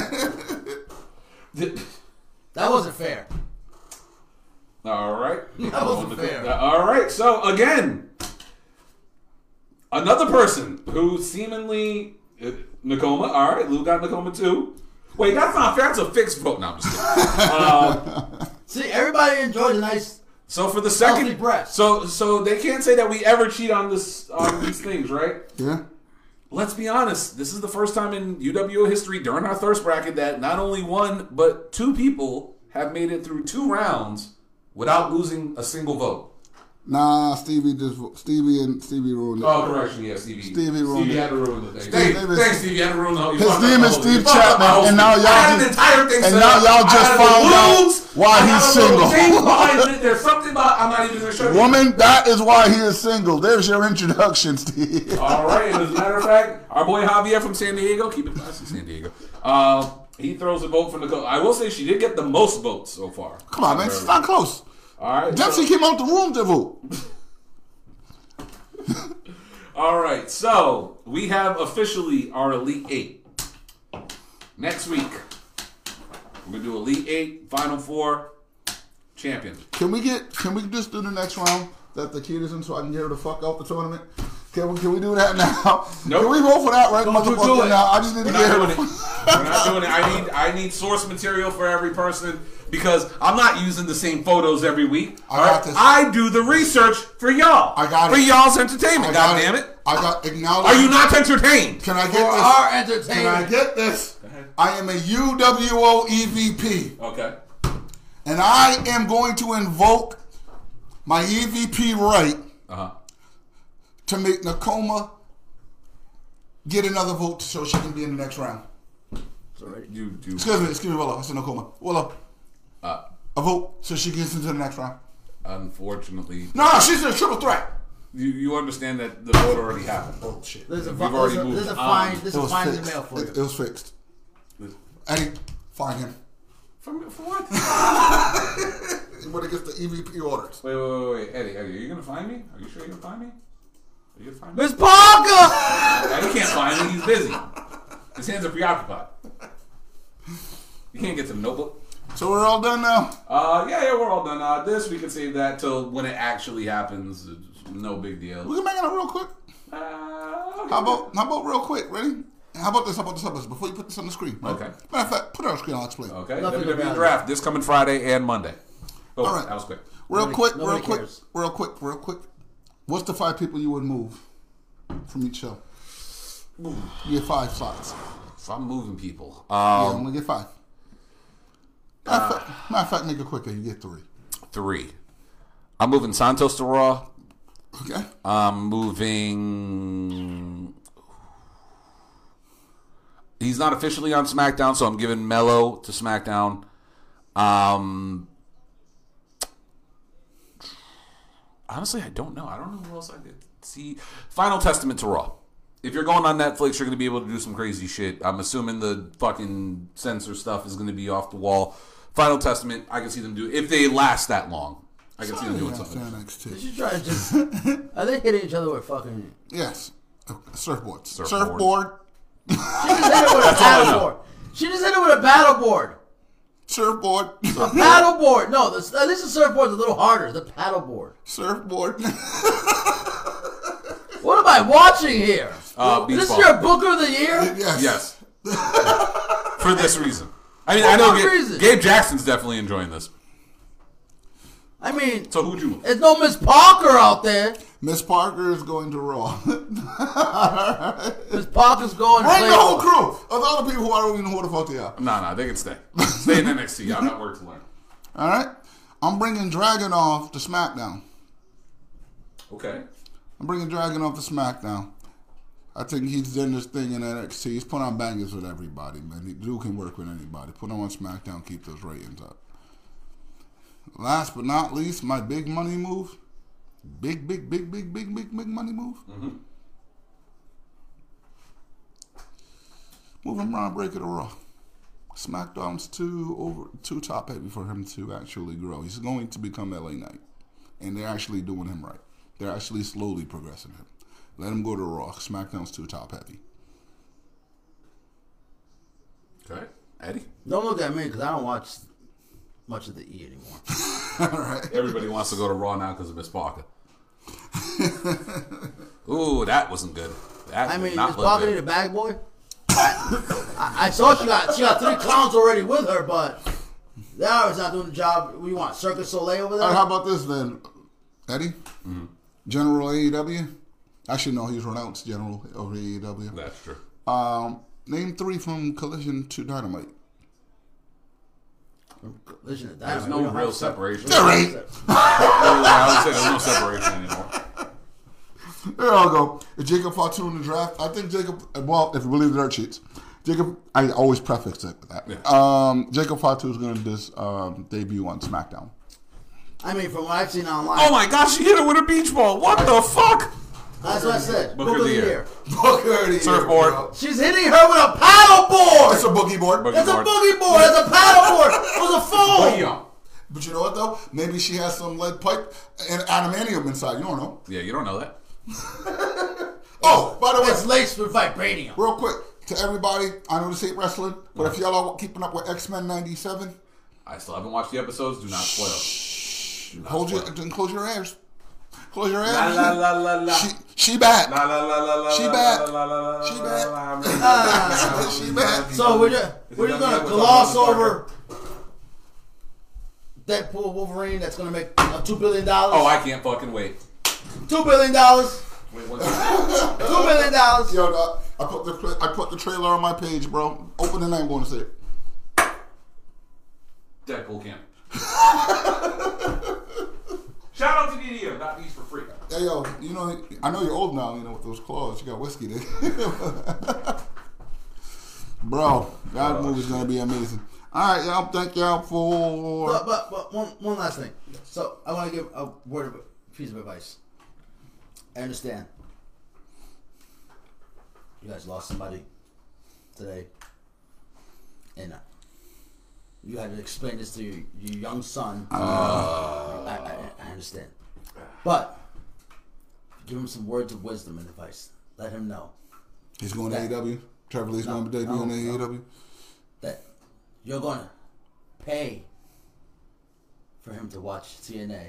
C: Did-
D: That wasn't fair.
C: All right.
D: That wasn't fair.
C: All right. So again, another person who seemingly uh, Nakoma. All right, Lou got Nakoma too. Wait, that's not fair. That's a fixed vote. No, I'm just kidding. uh,
D: See, everybody enjoys a nice.
C: so for the
D: Healthy
C: second,
D: breast.
C: so so they can't say that we ever cheat on this on these things, right?
B: Yeah.
C: Let's be honest. This is the first time in U W O history during our thirst bracket that not only one but two people have made it through two rounds without losing a single vote.
B: Nah, Stevie just Stevie and Stevie ruined it.
C: Oh, correction, yeah, Stevie.
B: Stevie ruined
C: Stevie
B: it.
C: had to ruin the thing.
B: Steve
C: Thanks,
B: Davis-
C: thanks, Stevie. You had to ruin the whole. you
B: His
C: fucked up
B: name
C: the
B: is
C: whole-
B: Steve
C: you fucked up my
B: Chapman,
C: whole
B: and now
C: speech.
B: y'all
C: I had an
B: just-
C: entire thing
B: and
C: set
B: now
C: up.
B: y'all
C: I
B: just
C: had
B: found
C: the
B: out
C: rules.
B: why
C: I
B: he's
C: got a little
B: single.
C: thing behind it. There's something about. I'm not even going to show you.
B: Woman, that is why he is single. There's your introduction, Steve.
C: All right, and as a matter of fact, our boy Javier from San Diego, keep it classy, San Diego. Uh, he throws a vote for Nicole. I will say she did get the most votes so far.
B: Come on, man. It's not close.
C: All right.
B: Dempsey
C: so-
B: came out the room to vote.
C: All right, so we have officially our Elite Eight. Next week, we're gonna do Elite Eight, Final Four, champion.
B: Can we get? Can we just do the next round that the kid is in, so I can get her the fuck out the tournament? Can we? Can we do that now?
C: Nope.
B: Can we vote for that right
C: Don't you do
B: motherfucker
C: it.
B: now? I just need
C: We're
B: to get
C: not
B: her.
C: doing it.
B: the
C: We're not doing it. I need I need source material for every person because I'm not using the same photos every week.
B: I
C: all
B: got
C: right?
B: this.
C: I do the research for y'all.
B: I got
C: for
B: it.
C: y'all's entertainment.
B: I got
C: God damn it!
B: I got acknowledged.
C: Are you not entertained?
B: Can I get
D: For
B: this?
D: our
B: Can I
D: entertainment.
B: get this? I am a U W O E V P,
C: Okay.
B: and I am going to invoke my E V P right
C: Uh huh.
B: to make Nakoma get another vote so she can be in the next round.
C: You do.
B: Excuse me, excuse me, Willow. I said Nakoma. Willow,
C: Uh,
B: a vote so she gets into the next round.
C: unfortunately,
B: No, no, she's a triple threat.
C: you, you understand that the vote already happened.
B: Bullshit.
D: There's a,
C: We've
D: there's
C: already
D: a,
C: moved
D: there's a
C: on.
D: fine. There's
B: It
D: a
B: was
D: fine in the
B: fixed.
D: mail for
B: It, it
D: you.
B: was fixed. Eddie, find him.
C: For, for what?
B: When it gets the E V P orders.
C: Wait, wait, wait, wait, Eddie, Eddie, are you gonna find me? Are you sure you're gonna find me? Are you gonna find me?
D: Miss Parker.
C: Eddie can't find me. He's busy. His hands are preoccupied. You can't get to the notebook.
B: So we're all done now.
C: Uh, yeah, yeah, we're all done. Uh, this we can save that till when it actually happens. It's no big deal.
B: We can make it up real quick.
C: Uh, okay.
B: How about how about real quick? Ready? How about this? How about this? How about this? Before you put this on the screen. Right?
C: Okay.
B: Matter of fact, put it on the screen. I'll explain.
C: Okay,
D: Nothing
C: W W E
D: about it.
C: Draft this coming Friday and Monday. Oh,
B: All right.
C: that was quick.
B: Real
D: Nobody-
B: quick, real
D: nobody
B: quick,
D: cares.
B: real quick, real quick. What's the five people you would move from each show? You get five slots.
C: If I'm moving people,
B: Yeah,
C: um,
B: only get five. Matter of fact, matter of fact, make it quicker. You get three.
C: three. I'm moving Santos to Raw.
B: Okay.
C: I'm moving. He's not officially on SmackDown, so I'm giving Mello to SmackDown. Um, honestly, I don't know. I don't know who else I could see. Final Testament to Raw. If you're going on Netflix, you're going to be able to do some crazy shit. I'm assuming the fucking censor stuff is going to be off the wall. Final Testament, I can see them do if they last that long. I can see them doing something.
B: N X T.
D: You should try to just. Are they hitting each other with fucking?
B: Yes. Uh, Surfboards.
C: Surfboard.
B: Surfboard.
D: She just hit it with a paddle board. She just hit it with a paddle board.
B: Surfboard.
D: A paddle board. No, the, at least the surfboard's a little harder. The paddle board.
B: Surfboard.
D: What am I watching here?
C: Uh,
D: Is this
C: Beachball.
D: your Booker of the Year?
B: Yes.
C: Yes. For this reason. I mean,
D: For
C: I know
D: what
C: Gabe,
D: reason?
C: Gabe Jackson's definitely enjoying this.
D: I mean,
C: So who'd you move?
D: there's no Miss Parker out there.
B: Miss Parker is going to Raw.
D: Miss Parker's going to
B: Ain't
D: play.
B: the whole crew. Of the other people who I don't even know who the fuck they are.
C: No, no, they can stay. Stay in N X T. Y'all got work to learn.
B: All right? I'm bringing Dragunov to SmackDown.
C: Okay.
B: I'm bringing Dragunov to SmackDown. I think he's done this thing in N X T. He's put on bangers with everybody, man. He Dude can work with anybody. Put him on SmackDown, keep those ratings up. Last but not least, my big money move. Big, big, big, big, big, big, big money move.
C: Mm-hmm.
B: Moving Ron Breakker to Raw. SmackDown's too over, too top heavy for him to actually grow. He's going to become L A Knight, and they're actually doing him right. They're actually slowly progressing him. Let him go to Raw. SmackDown's too top heavy.
C: Okay. Eddie?
D: Don't look at me because I don't watch much of the E anymore.
B: All right.
C: Everybody wants to go to Raw now because of Miss Parker. Ooh, that wasn't good. That
D: I
C: did
D: mean,
C: not
D: Miss
C: look
D: Parker
C: good.
D: need a bag boy. I, I saw she got she got three clowns already with her, but that is not doing the job. What do you want, Circus Soleil over there?
B: All right, how about this then, Eddie?
C: Mm-hmm.
B: General A E W? Actually, no, he's renounced General of A E W.
C: That's true.
B: Um, name three from Collision to Dynamite.
D: Listen to that.
C: There's no real separation.
B: There ain't.
C: I would say there's no separation anymore.
B: There I'll go. Is Jacob Fatu in the draft? I think Jacob, well, if you believe the dirt sheets, Jacob, I always prefix it with that.
C: Yeah.
B: Um, Jacob Fatu is going to dis, um, debut on SmackDown.
D: I mean, from what I've seen online.
C: Oh my gosh, she hit it with a beach ball. What the fuck?
D: That's what I said.
C: Book of the year.
B: Booker of the year,
C: Surfboard.
B: bro.
D: She's hitting her with a paddle board.
B: It's a boogie board.
C: Boogie
D: It's a
C: board.
D: boogie board. It's a paddle board. It was a phone.
C: Yeah.
B: But you know what, though? Maybe she has some lead pipe and adamantium inside. You don't know.
C: Yeah, you don't know that.
B: Oh, by the way,
D: It's laced with vibranium.
B: real quick, to everybody, I know this ain't wrestling, but if y'all are keeping up with X-Men ninety-seven,
C: I still haven't watched the episodes. Do not spoil.
B: hold your, then close your ears. Close your ears.
C: La la la la la.
B: She, she bad.
C: La la la la la.
B: She
C: la,
B: bad.
C: la, la, la,
B: She
C: la,
B: bad.
C: la, la, la.
B: She bad.
D: So we're just, we're just gonna gloss over Deadpool Wolverine. That's gonna make uh, two billion dollars.
C: Oh, I can't fucking wait.
D: Two billion dollars.
C: Wait one second.
D: Two billion dollars.
B: Yo, uh, I put the I put the trailer on my page, bro. Open and I'm going to see it.
C: Deadpool camp. Shout out to D D M. Got these for free.
B: Hey, yo, you know, I know you're old now, you know, with those claws. You got whiskey there. Bro, that
C: Oh,
B: movie's going to be amazing. All right, y'all. Thank y'all for...
D: But, but, but one, one last thing. So I want to give a word of piece of advice. I understand. You guys lost somebody today, and uh, you had to explain this to your, your young son. Uh, I, I, I understand, but give him some words of wisdom and advice. Let him know
B: He's going to
D: that-
B: A E W? Trevor Lee's
D: No,
B: going to debut
D: no,
B: in A E
D: no.
B: W?
D: that you're gonna pay for him to watch T N A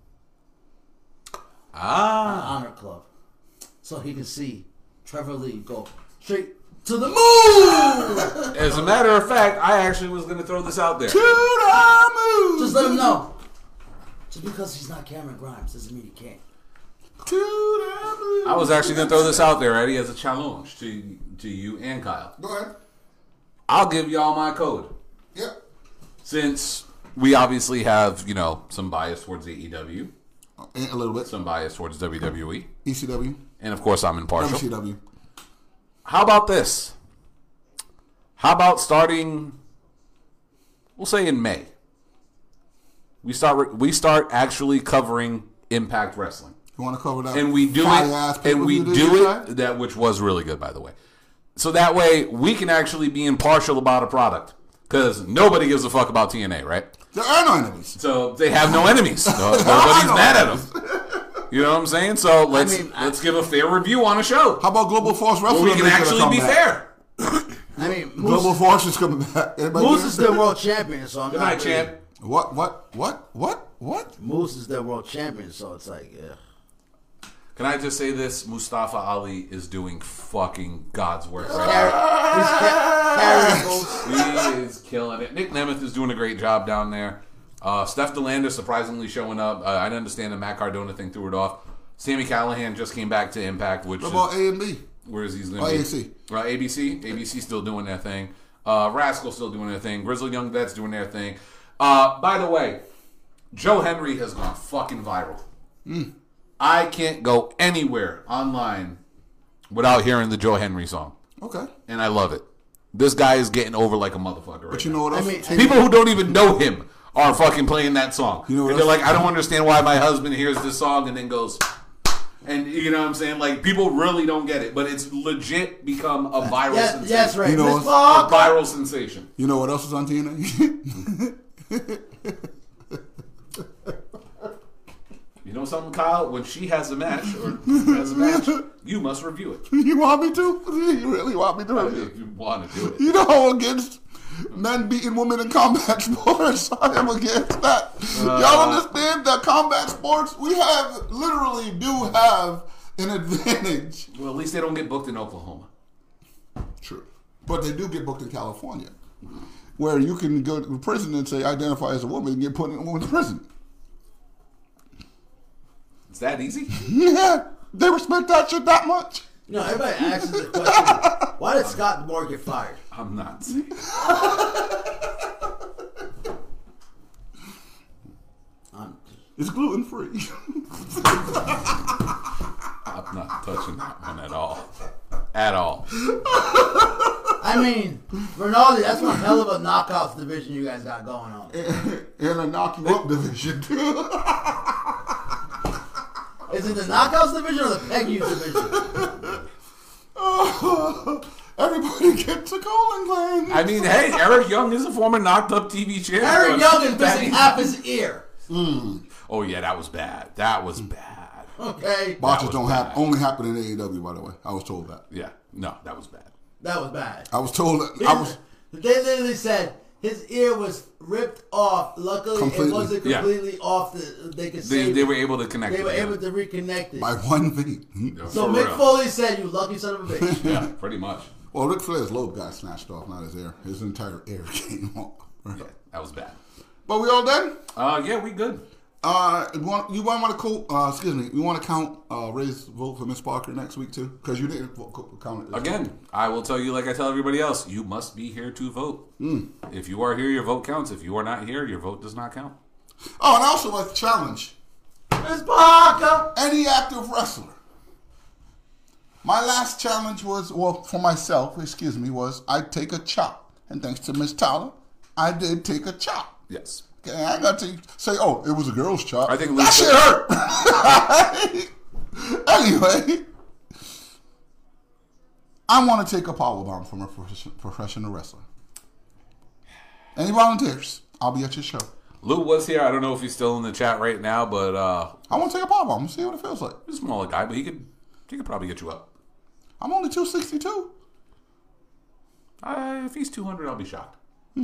C: Ah.
D: Honor Club, so he can see Trevor Lee go straight to the moon.
C: As a matter of fact, I actually was going to throw this out there.
B: To the moon!
D: Just let him know. Just because he's not Cameron Grimes doesn't mean he can't.
B: To the moon!
C: I was actually going to throw this out there, Eddie, as a challenge to to you and Kyle.
B: Go ahead.
C: I'll give y'all my code.
B: Yep.
C: Since we obviously have, you know, some bias towards A E W,
B: A little bit.
C: some bias towards W W E,
B: E C W.
C: and of course I'm impartial.
B: W C W.
C: How about this? How about starting, we'll say in May, we start we start actually covering Impact Wrestling,
B: You want to cover that?
C: and we do
B: fire-ass
C: it, and we
B: pay-per-view
C: do
B: that you
C: it that which was really good, by the way. So that way we can actually be impartial about a product, because nobody gives a fuck about T N A, right?
B: There are no enemies.
C: So they have no enemies. No, nobody's mad at them. You know what I'm saying? So let's
D: mean, I-
C: let's give a fair review on a show
B: How about Global Force
C: where
B: Wrestling?
C: we can
B: League gonna
C: actually
B: come
C: be
B: back?
C: fair.
D: I mean,
B: Global
D: Moose,
B: Force is coming back. Anybody
D: Moose
B: get
D: is
B: it?
D: their world champion, so I'm
C: Good
D: not
C: night,
D: really-
C: champ.
B: What? What? What? What? What?
D: Moose is their world champion, so it's like, yeah.
C: Can I just say this? Mustafa Ali is doing fucking God's work right
D: Carry,
C: now.
D: he's ca- carrying goals.
C: He is killing it. Nick Nemeth is doing a great job down there. Uh, Steph DeLander surprisingly showing up. Uh, I understand the Matt Cardona thing threw it off. Sammy Callahan just came back to Impact, which
B: What
C: is,
B: about A and B?
C: where is he's going
B: Oh,
C: to be?
B: A B C.
C: Uh, A B C. A B C still doing their thing. Uh, Rascal still doing their thing. Grizzly Young Vets doing their thing. Uh, by the way, Joe Henry has gone fucking viral.
B: Mm.
C: I can't go anywhere online without hearing the Joe Henry song.
B: Okay.
C: And I love it. This guy is getting over like a motherfucker right
B: But you
C: now.
B: know what else?
D: I mean,
C: People who don't even know him are fucking playing that song.
B: You know what
C: and they're
B: else?
C: like, I don't understand why my husband hears this song and then goes... And you know what I'm saying? Like, people really don't get it. But it's legit become a viral
D: Yes,
C: sensation.
D: yes, right.
B: You know
D: Miss
B: what's-
C: A
D: Parker.
C: viral sensation.
B: You know what else is on T N A?
C: You know something, Kyle? When she has a match, or he has a match, you must review it.
B: You want me to? You really want me to?
C: If you want to do it.
B: You know, against men beating women in combat sports, I am against that. Y'all understand that combat sports, we have, literally do have an advantage.
C: Well, at least they don't get booked in Oklahoma.
B: True. But they do get booked in California, where you can go to prison and say, identify as a woman and get put in a woman's prison.
C: It's that easy?
B: Yeah, they respect that shit that much.
D: You know, everybody asks the question, why did Scott Moore get fired?
C: I'm not saying.
D: I'm,
B: It's gluten free.
C: I'm not touching that one at all. At all.
D: I mean, Rinaldi, that's one hell of a knockouts division you guys got going on.
B: And a knock you up division, too.
D: Is it the knockouts division or the peg you division?
B: Everybody gets a colon gland.
C: I mean, hey, Eric Young is a former knocked up T V champion.
D: Eric Young is missing half his ear.
C: Oh, yeah, that was bad. That was bad.
D: Okay,
B: Botches
C: was
B: don't
C: bad.
B: have only happen in A E W, by the way. I was told that.
C: Yeah, no, that was bad.
D: that was bad.
B: I was told that. I was
D: They literally said his ear was ripped off. Luckily,
B: Completely.
D: it wasn't
C: Yeah.
D: completely off. The they could
C: They,
D: save
C: they
D: it.
C: were able to connect
D: They
C: it
D: were
C: together.
D: able to reconnect it.
B: by one vein.
D: So
C: For
D: Mick
C: real.
D: Foley said, "You lucky son of a bitch."
C: Yeah, pretty much.
B: Well, Ric Flair's lobe got snatched off, not his ear. His entire ear came off.
C: Yeah, that was bad.
B: But we all done?
C: Uh, yeah, we good.
B: Uh, you want you want to count? Uh, excuse me. You want to count uh, Ray's vote for Miss Parker next week too? Because you didn't vote, co- count it this
C: Again, I will tell you like I tell everybody else, you must be here to vote.
B: Hmm.
C: If you are here, your vote counts. If you are not here, your vote does not count.
B: Oh, and I also like to challenge
D: Miss Parker.
B: any active wrestler. My last challenge was, well, for myself, excuse me, was I take a chop. And thanks to Miss Tyler, I did take a chop.
C: Yes.
B: Okay, I got to say, oh, it was a girl's chop.
C: I think
B: that
C: Lisa-
B: shit hurt. Anyway, I want to take a powerbomb from a prof- professional wrestler. Any volunteers? I'll be at your show.
C: Lou was here. I don't know if he's still in the chat right now, but uh,
B: I want to take a powerbomb and see what it feels like.
C: he's a smaller guy, but he could he could probably get you up.
B: I'm only two sixty-two.
C: Uh, if he's two hundred, I'll be shocked.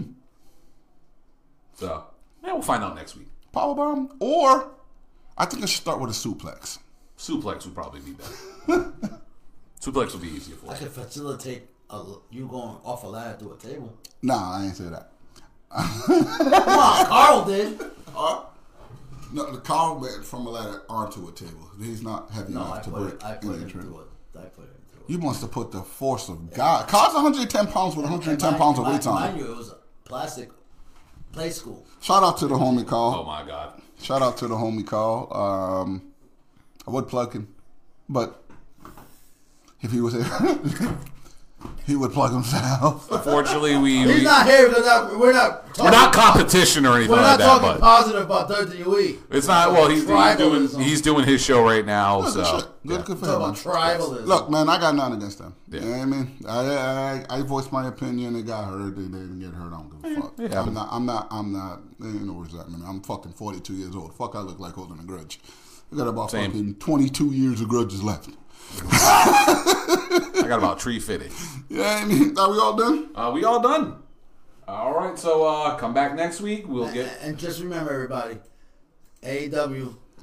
C: So, yeah, we'll find out next week.
B: Powerbomb, or I think I should start with a suplex.
C: Suplex would probably be better. Suplex would be easier for
D: I
C: us.
D: could facilitate a, you going off a ladder through a table.
B: Nah, I ain't say that.
D: Come on, Carl did.
B: Uh, no, the Carl went from a ladder onto a table. He's not heavy
D: No, I
B: enough to
D: put
B: break.
D: it. I put
B: any
D: it
B: trip.
D: through it. I put it through it.
B: You must have put the force of God. Carl's one hundred ten pounds with one hundred ten pounds of weight on.
D: Mind you, it was a plastic play school.
B: Shout out to the homie Carl.
C: Oh my god.
B: Shout out to the homie Carl. Um, I would plug him, but if he was here, he would plug himself.
C: Unfortunately, we,
D: He's
C: we
D: not here because not, we're not. Talking,
C: we're not competition or anything
D: We're
C: like
D: not
C: that,
D: talking
C: but
D: positive about W W E.
C: it's not. Well, he's, he's doing
D: Tribalism.
C: he's doing his show right now.
B: Good
C: So
B: shit. Good,
C: yeah.
B: good for
D: Talk
B: him.
D: about
B: man.
D: tribalism.
B: Look, man, I got nothing against them.
C: Yeah.
B: You know what I mean? I, I I voiced my opinion. They got hurt. They didn't get hurt. I don't give a fuck.
C: yeah,
B: I'm
C: but-
B: not. I'm not. I'm not. Ain't no resentment. I'm fucking forty-two years old. Fuck, I look like holding a grudge. I got about
C: Same.
B: fucking twenty-two years of grudges left.
C: I got about tree fitting.
B: You know what I mean? Are we all done?
C: Uh, we all done. All right, so uh, come back next week. We'll
D: And,
C: get
D: and just remember, everybody, A E W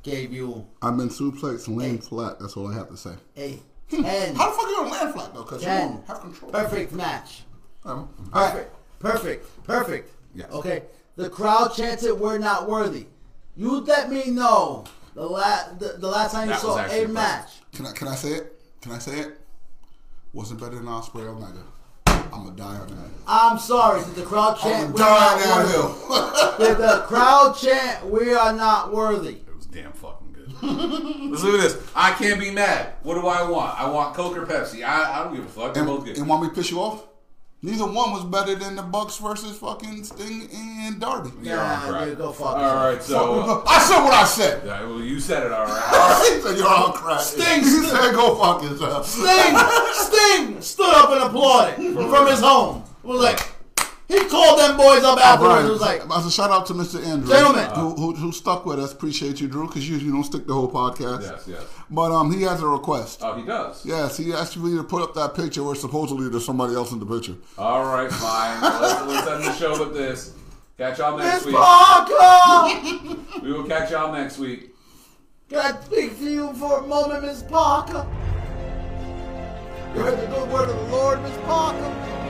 D: gave you
B: I've been suplexed and laying
D: Hey.
B: flat. That's all I have to say.
D: a ten.
B: How the fuck you gonna land flat though? Because you
D: ten.
B: don't have control.
D: Perfect match.
B: Um, all right.
D: Perfect. Perfect. Perfect.
C: Yes.
D: Okay. The crowd chanted, "We're not worthy." You let me know the last the, the last time you
C: That was
D: saw
C: actually
D: a match.
B: Can I can I say it? Can I say it? Wasn't better than Osprey Omega. I'm gonna die on that.
D: I'm sorry. Did the crowd
B: I'm
D: chant,
B: gonna
D: "We're
B: die
D: not
B: downhill.
D: worthy"? Did the crowd chant, "We are not worthy"?
C: It was damn fucking good. Let's look at this. I can't be mad. What do I want? I want Coke or Pepsi. I, I don't give a fuck. They're
B: And,
C: both good.
B: and want me to piss you off? Neither one was better than the Bucks versus fucking Sting and Darby.
C: You're on
D: Nah,
C: crack.
D: dude, go fuck
C: All
D: yourself.
C: right, so uh,
B: I said what I said.
C: yeah, well, you said it all right.
B: He said you're on crack.
D: Sting,
B: He said go fuck yourself.
D: Sting, Sting stood up and applauded from his home. It was like he called them boys up afterwards. It was like,
B: as a shout out to Mister Andrew,
D: Gentlemen.
B: who, who, who stuck with us. Appreciate you, Drew, because usually you don't stick the whole podcast.
C: Yes, yes.
B: But um, he has a request.
C: Oh, he does.
B: Yes, he asked me to put up that picture where supposedly there's somebody else in the picture.
C: All right, fine. let's, let's end the show with this. Catch y'all next
D: Miss
C: week.
D: Parker,
C: We will catch y'all next week.
D: can I speak to you for a moment, Miss Parker? You heard the good word of the Lord, Miss Parker?